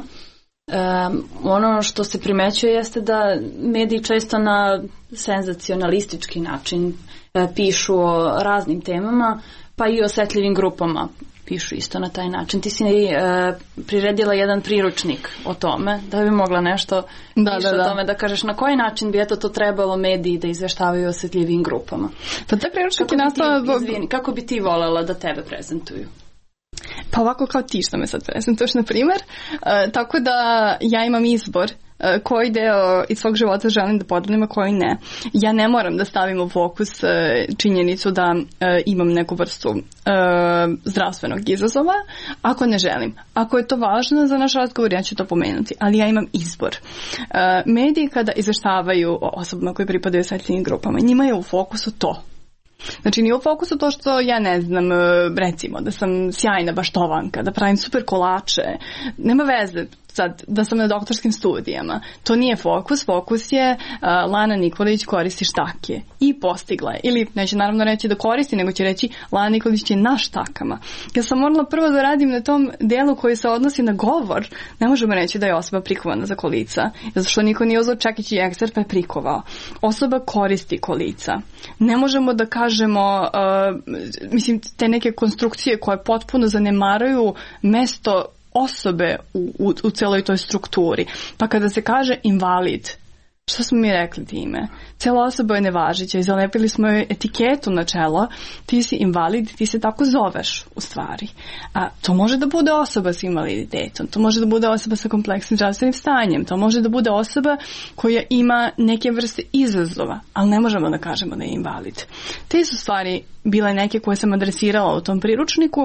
Um, ono što se primećuje jeste da mediji često na senzacionalistički način uh, pišu o raznim temama, pa i o osetljivim grupama pišu isto na taj način. Ti si uh, priredila jedan priručnik o tome, da bi mogla nešto da, više da, da. o tome da kažeš na koji način bi eto to trebalo mediji da izveštavaju o osetljivim grupama. Pa taj priručnik kako, je bi nastao... ti, izvini, kako bi ti voljela da tebe prezentuju? Pa ovako kao ti što me sad prezentuješ, na primjer. E, tako da ja imam izbor e, koji deo iz svog života želim da podelim, a koji ne. Ja ne moram da stavim u fokus e, činjenicu da e, imam neku vrstu e, zdravstvenog izazova, ako ne želim. Ako je to važno za naš razgovor, ja ću to pomenuti, ali ja imam izbor. E, mediji kada izveštavaju o osobama koji pripadaju osetljivim grupama, njima je u fokusu to. Znači nije u fokusu to što ja ne znam, recimo da sam sjajna baštovanka, da pravim super kolače, nema veze, sad da sam na doktorskim studijama. To nije fokus, fokus je uh, Lana Nikolić koristi štake i postigla je. Ili neće naravno reći da koristi, nego će reći Lana Nikolić je na štakama. Ja sam morala prvo da radim na tom delu koji se odnosi na govor. Ne možemo reći da je osoba prikovana za kolica, zato što niko nije uzeo čekić i ekser pa je prikovao. Osoba koristi kolica. Ne možemo da kažemo, uh, mislim, te neke konstrukcije koje potpuno zanemaraju mesto osobe u, u, u celoj toj strukturi. Pa kada se kaže invalid, što smo mi rekli time? Cela osoba je nevažeća i zalepili smo joj etiketu na čelo, ti si invalid, ti se tako zoveš u stvari. A to može da bude osoba sa invaliditetom, to može da bude osoba sa kompleksnim zdravstvenim stanjem, to može da bude osoba koja ima neke vrste izazova, ali ne možemo da kažemo da je invalid. Te su stvari bile neke koje sam adresirala u tom priručniku.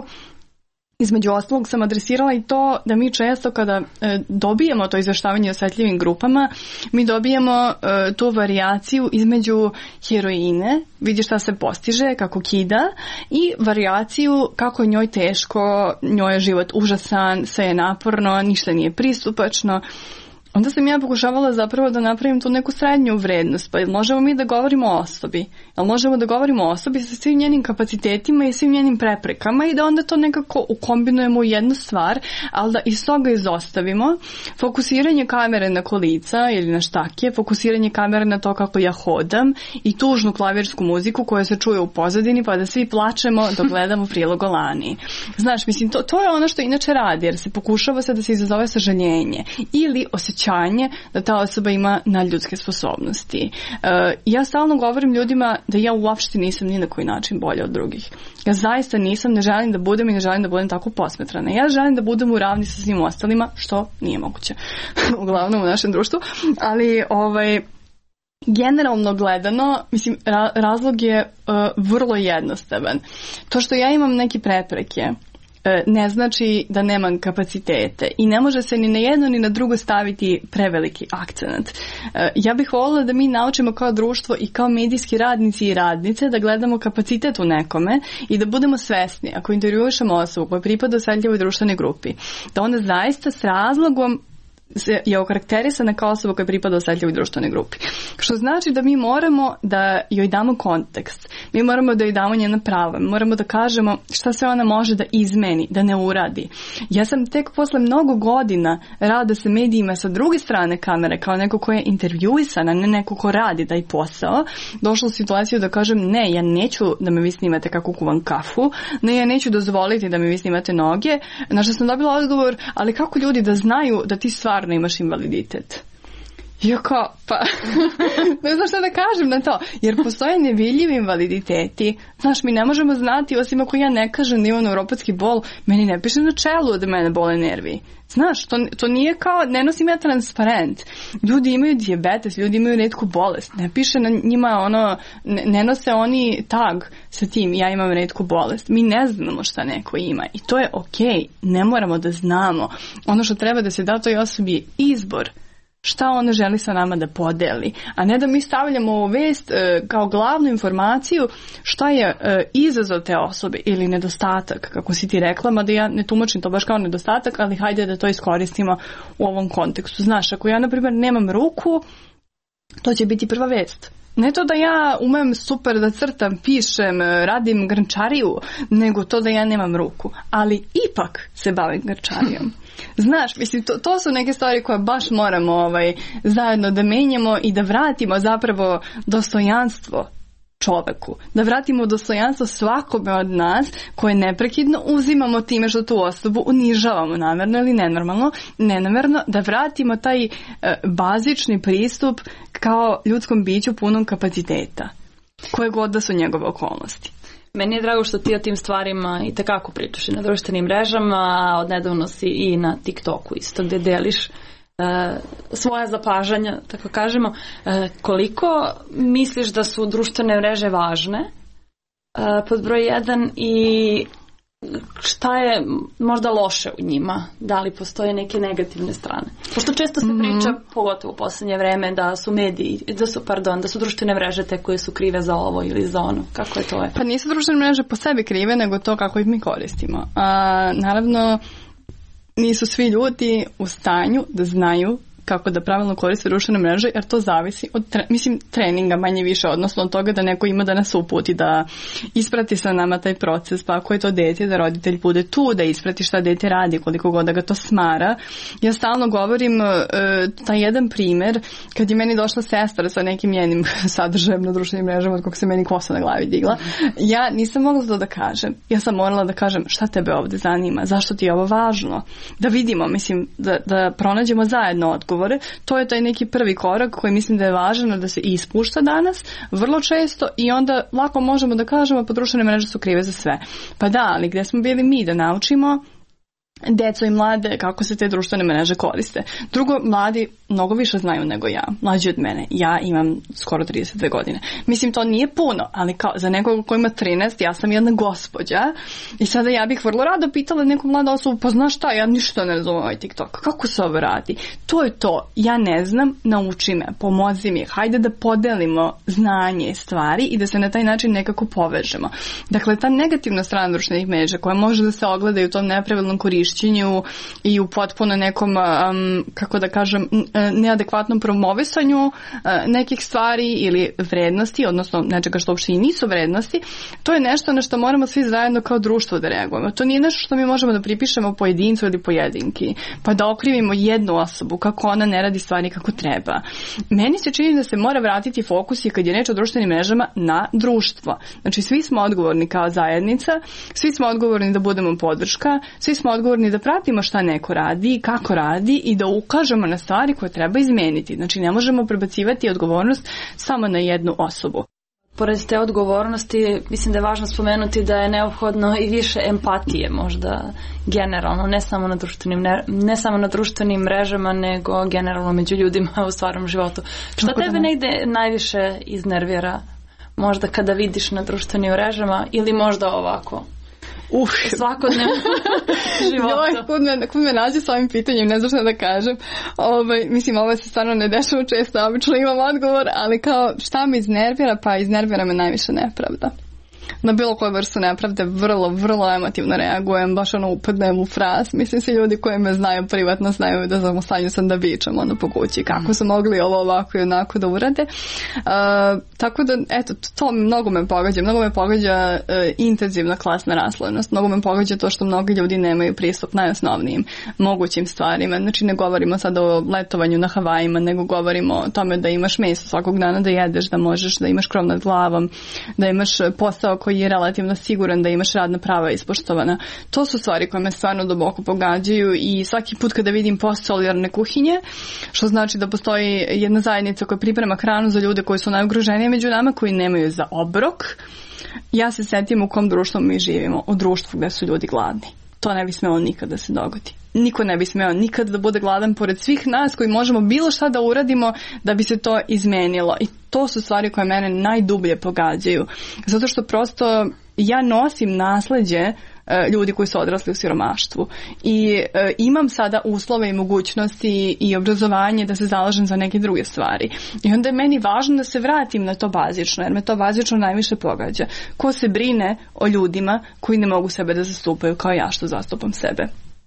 Između ostalog sam adresirala i to da mi često kada e, dobijemo to izveštavanje o osetljivim grupama, mi dobijemo e, tu varijaciju između heroine, vidi šta se postiže, kako kida, i varijaciju kako je njoj teško, njoj je život užasan, sve je naporno, ništa nije pristupačno. Onda sam ja pokušavala zapravo da napravim tu neku srednju vrednost. Pa možemo mi da govorimo o osobi? Jel možemo da govorimo o osobi sa svim njenim kapacitetima i svim njenim preprekama i da onda to nekako ukombinujemo u jednu stvar, ali da iz toga izostavimo fokusiranje kamere na kolica ili na štake, fokusiranje kamere na to kako ja hodam i tužnu klavirsku muziku koja se čuje u pozadini pa da svi plačemo dok gledamo prilog o Lani. Znaš, mislim, to, to je ono što inače radi, jer se pokušava se da se izazove sažaljenje ili osjećanje da ta osoba ima nadljudske sposobnosti. Uh, ja stalno govorim ljudima da ja uopšte nisam ni na koji način bolja od drugih. Ja zaista nisam, ne želim da budem i ne želim da budem tako posmetrana. Ja želim da budem u ravni sa svim ostalima, što nije moguće. Uglavnom u našem društvu. Ali ovaj, generalno gledano, mislim, ra- razlog je uh, vrlo jednostavan. To što ja imam neke prepreke ne znači da nemam kapacitete i ne može se ni na jedno ni na drugo staviti preveliki akcenat. Ja bih voljela da mi naučimo kao društvo i kao medijski radnici i radnice da gledamo kapacitet u nekome i da budemo svesni ako intervjušamo osobu koja pripada osetljivoj društvenoj grupi, da ona zaista s razlogom je okarakterisana kao osoba koja pripada osetljivoj društvenoj grupi. Što znači da mi moramo da joj damo kontekst. Mi moramo da joj damo njena prava. Mi moramo da kažemo šta sve ona može da izmeni, da ne uradi. Ja sam tek posle mnogo godina rada sa medijima sa druge strane kamere, kao neko ko je intervjuisana, ne neko ko radi da i posao, došla u situaciju da kažem ne, ja neću da me vi snimate kako kuvam kafu, ne, ja neću dozvoliti da me vi snimate noge, na što sam dobila odgovor, ali kako ljudi da znaju da ti stvarno imaš invaliditet? Ja kao, pa, ne znam šta da kažem na to, jer postoje nevidljivi invaliditeti. Znaš, mi ne možemo znati, osim ako ja ne kažem da imam neuropatski bol, meni ne piše na čelu da mene bole nervi. Znaš, to, to nije kao, ne nosim ja transparent. Ljudi imaju dijabetes, ljudi imaju retku bolest. Ne piše na njima ono, ne, ne nose oni tag sa tim, ja imam retku bolest. Mi ne znamo šta neko ima i to je okej, ne moramo da znamo. Ono što treba da se da toj osobi je izbor. Šta ona želi sa nama da podeli, a ne da mi stavljamo u vest e, kao glavnu informaciju šta je e, izazov te osobe ili nedostatak, kako si ti rekla, mada ja ne tumačim to baš kao nedostatak, ali hajde da to iskoristimo u ovom kontekstu. Znaš, ako ja, na primjer, nemam ruku, to će biti prva vest. Ne to da ja umem super da crtam, pišem, radim grnčariju, nego to da ja nemam ruku, ali ipak se bavim grnčarijom. Znaš, mislim, to, to su neke stvari koje baš moramo ovaj, zajedno da menjamo i da vratimo zapravo dostojanstvo čoveku. Da vratimo dostojanstvo svakome od nas koje neprekidno uzimamo time što tu osobu unižavamo namerno ili nenormalno, nenamerno, da vratimo taj e, bazični pristup kao ljudskom biću punom kapaciteta, koje god da su njegove okolnosti. Meni je drago što ti o tim stvarima i tekako pričaš i na društvenim mrežama, a odnedavno si i na TikToku isto gde deliš uh, svoja zapažanja, tako kažemo. Uh, koliko misliš da su društvene mreže važne uh, pod broj jedan i šta je možda loše u njima? Da li postoje neke negativne strane? Pošto često se priča, mm-hmm. pogotovo u poslednje vreme, da su mediji, da su, pardon, da su društvene mreže te koje su krive za ovo ili za ono. Kako je to? Je? Pa nisu društvene mreže po sebi krive, nego to kako ih mi koristimo. A, naravno, nisu svi ljudi u stanju da znaju kako da pravilno koriste društvene mreže, jer to zavisi od tre, mislim, treninga manje više, odnosno od toga da neko ima da nas uputi, da isprati sa nama taj proces, pa ako je to dete, da roditelj bude tu, da isprati šta dete radi, koliko god da ga to smara. Ja stalno govorim e, taj jedan primer, kad je meni došla sestra sa nekim njenim sadržajem na društvenim mrežama, od kog se meni kosa na glavi digla, ja nisam mogla to da kažem. Ja sam morala da kažem šta tebe ovde zanima, zašto ti je ovo važno, da vidimo, mislim, da, da pronađemo zajedno odgovor. To je taj neki prvi korak koji mislim da je važan da se ispušta danas vrlo često i onda lako možemo da kažemo pa društvene mreže su krive za sve. Pa da, ali gde smo bili mi da naučimo deco i mlade kako se te društvene mreže koriste. Drugo, mladi mnogo više znaju nego ja, mlađi od mene. Ja imam skoro trideset dve godine. Mislim, to nije puno, ali kao za nekog ko ima trinaest, ja sam jedna gospođa i sada ja bih vrlo rado pitala neku mladu osobu, pa znaš šta, ja ništa ne znam ovaj TikTok, kako se ovo radi? To je to, ja ne znam, nauči me, pomozi mi, hajde da podelimo znanje, stvari i da se na taj način nekako povežemo. Dakle, ta negativna strana društvenih mreža koja može da se ogleda i u tom nepravilnom korišćenju i u potpuno nekom, um, kako da kažem, neadekvatnom promovisanju uh, nekih stvari ili vrednosti, odnosno nečega što uopšte i nisu vrednosti, to je nešto na što moramo svi zajedno kao društvo da reagujemo. To nije nešto što mi možemo da pripišemo pojedincu ili pojedinki, pa da okrivimo jednu osobu kako ona ne radi stvari kako treba. Meni se čini da se mora vratiti fokus i kad je reč o društvenim mrežama na društvo. Znači, svi smo odgovorni kao zajednica, svi smo odgovorni da budemo podrška, svi smo odgovorni da pratimo šta neko radi, kako radi i da ukažemo na stvari koje treba izmeniti. Znači, ne možemo prebacivati odgovornost samo na jednu osobu. Pored te odgovornosti, mislim da je važno spomenuti da je neophodno i više empatije možda generalno, ne samo na društvenim, ne, ne samo na društvenim mrežama, nego generalno među ljudima u stvarnom životu. Šta tebe da negde najviše iznervira? Možda kada vidiš na društvenim mrežama ili možda ovako? Uh. Svakodnevno života. Kud me, kud me nađe s ovim pitanjem, ne znam šta da kažem. Ovaj, mislim, ovo se stvarno ne dešava često, obično imam odgovor, ali kao šta me iznervira, pa iznervira me najviše nepravda. Na bilo koju vrstu nepravde vrlo, vrlo emotivno reagujem, baš ono upadnem u fraz. Mislim, svi ljudi koji me znaju privatno znaju da sam u stanju sam da vičem ono po kući kako su mogli ovo ovako i onako da urade. Uh, tako da, eto, to mnogo me pogađa. Mnogo me pogađa uh, intenzivna klasna raslojenost. Mnogo me pogađa to što mnogi ljudi nemaju pristup najosnovnijim mogućim stvarima. Znači, ne govorimo sad o letovanju na Havajima, nego govorimo o tome da imaš meso svakog dana da jedeš, da možeš, da imaš krov nad glavom, da imaš posao koji je relativno siguran, da imaš radna prava ispoštovana. To su stvari koje me stvarno duboko pogađaju i svaki put kada vidim post solidarne kuhinje, što znači da postoji jedna zajednica koja priprema hranu za ljude koji su najugroženiji među nama, koji nemaju za obrok, ja se setim u kom društvu mi živimo, u društvu gde su ljudi gladni. To ne bi smelo nikad da se dogodi. Niko ne bi smeo nikad da bude gladan pored svih nas koji možemo bilo šta da uradimo da bi se to izmenilo. I to su stvari koje mene najdublje pogađaju. Zato što prosto ja nosim nasleđe e, ljudi koji su odrasli u siromaštvu. I e, imam sada uslove i mogućnosti i obrazovanje da se zalažem za neke druge stvari. I onda je meni važno da se vratim na to bazično, jer me to bazično najviše pogađa. Ko se brine o ljudima koji ne mogu sebe da zastupaju kao ja što zastupam sebe.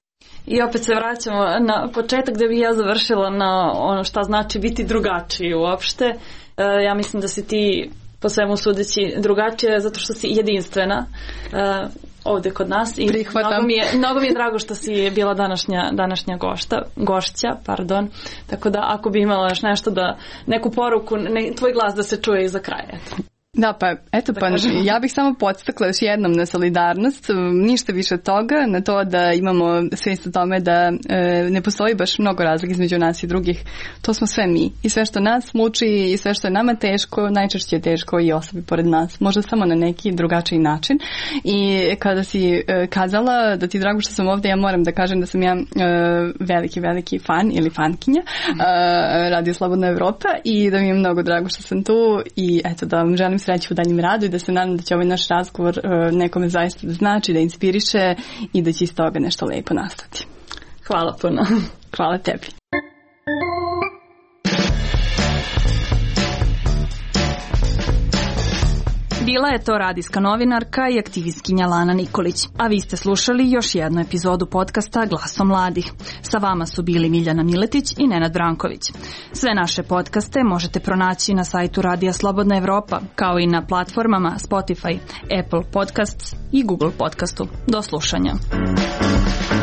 I opet se vraćamo na početak gde bih ja završila na ono šta znači biti drugačiji uopšte. E, ja mislim da si ti po svemu sudeći drugačija zato što si jedinstvena e, ovde kod nas. I prihvatam. Mnogo mi je, mnogo mi je drago što si bila današnja, današnja gošta, gošća, pardon. Tako da ako bi imala još nešto da, neku poruku, ne, tvoj glas da se čuje i za kraj. Eto. Da, pa eto, pa ja bih samo podstakla još jednom na solidarnost, ništa više od toga, na to da imamo svijest o tome da e, ne postoji baš mnogo razlika između nas i drugih. To smo sve mi. I sve što nas muči i sve što je nama teško, najčešće je teško i osobi pored nas. Možda samo na neki drugačiji način. I kada si e, kazala da ti je drago što sam ovdje, ja moram da kažem da sam ja e, veliki, veliki fan ili fankinja e, Radio Slobodna Evropa i da mi je mnogo drago što sam tu i eto da vam želim sreću u daljem radu i da se nadam da će ovaj naš razgovor uh, nekome zaista da znači, da inspiriše i da će iz toga nešto lepo nastati. Hvala puno. Hvala tebi. Bila je to radijska novinarka i aktivistkinja Lana Nikolić, a vi ste slušali još jednu epizodu podcasta Glasom mladih. Sa vama su bili Miljana Miletić i Nenad Branković. Sve naše podcaste možete pronaći na sajtu Radija Slobodna Evropa, kao i na platformama Spotify, Apple Podcasts i Google Podcastu. Do slušanja.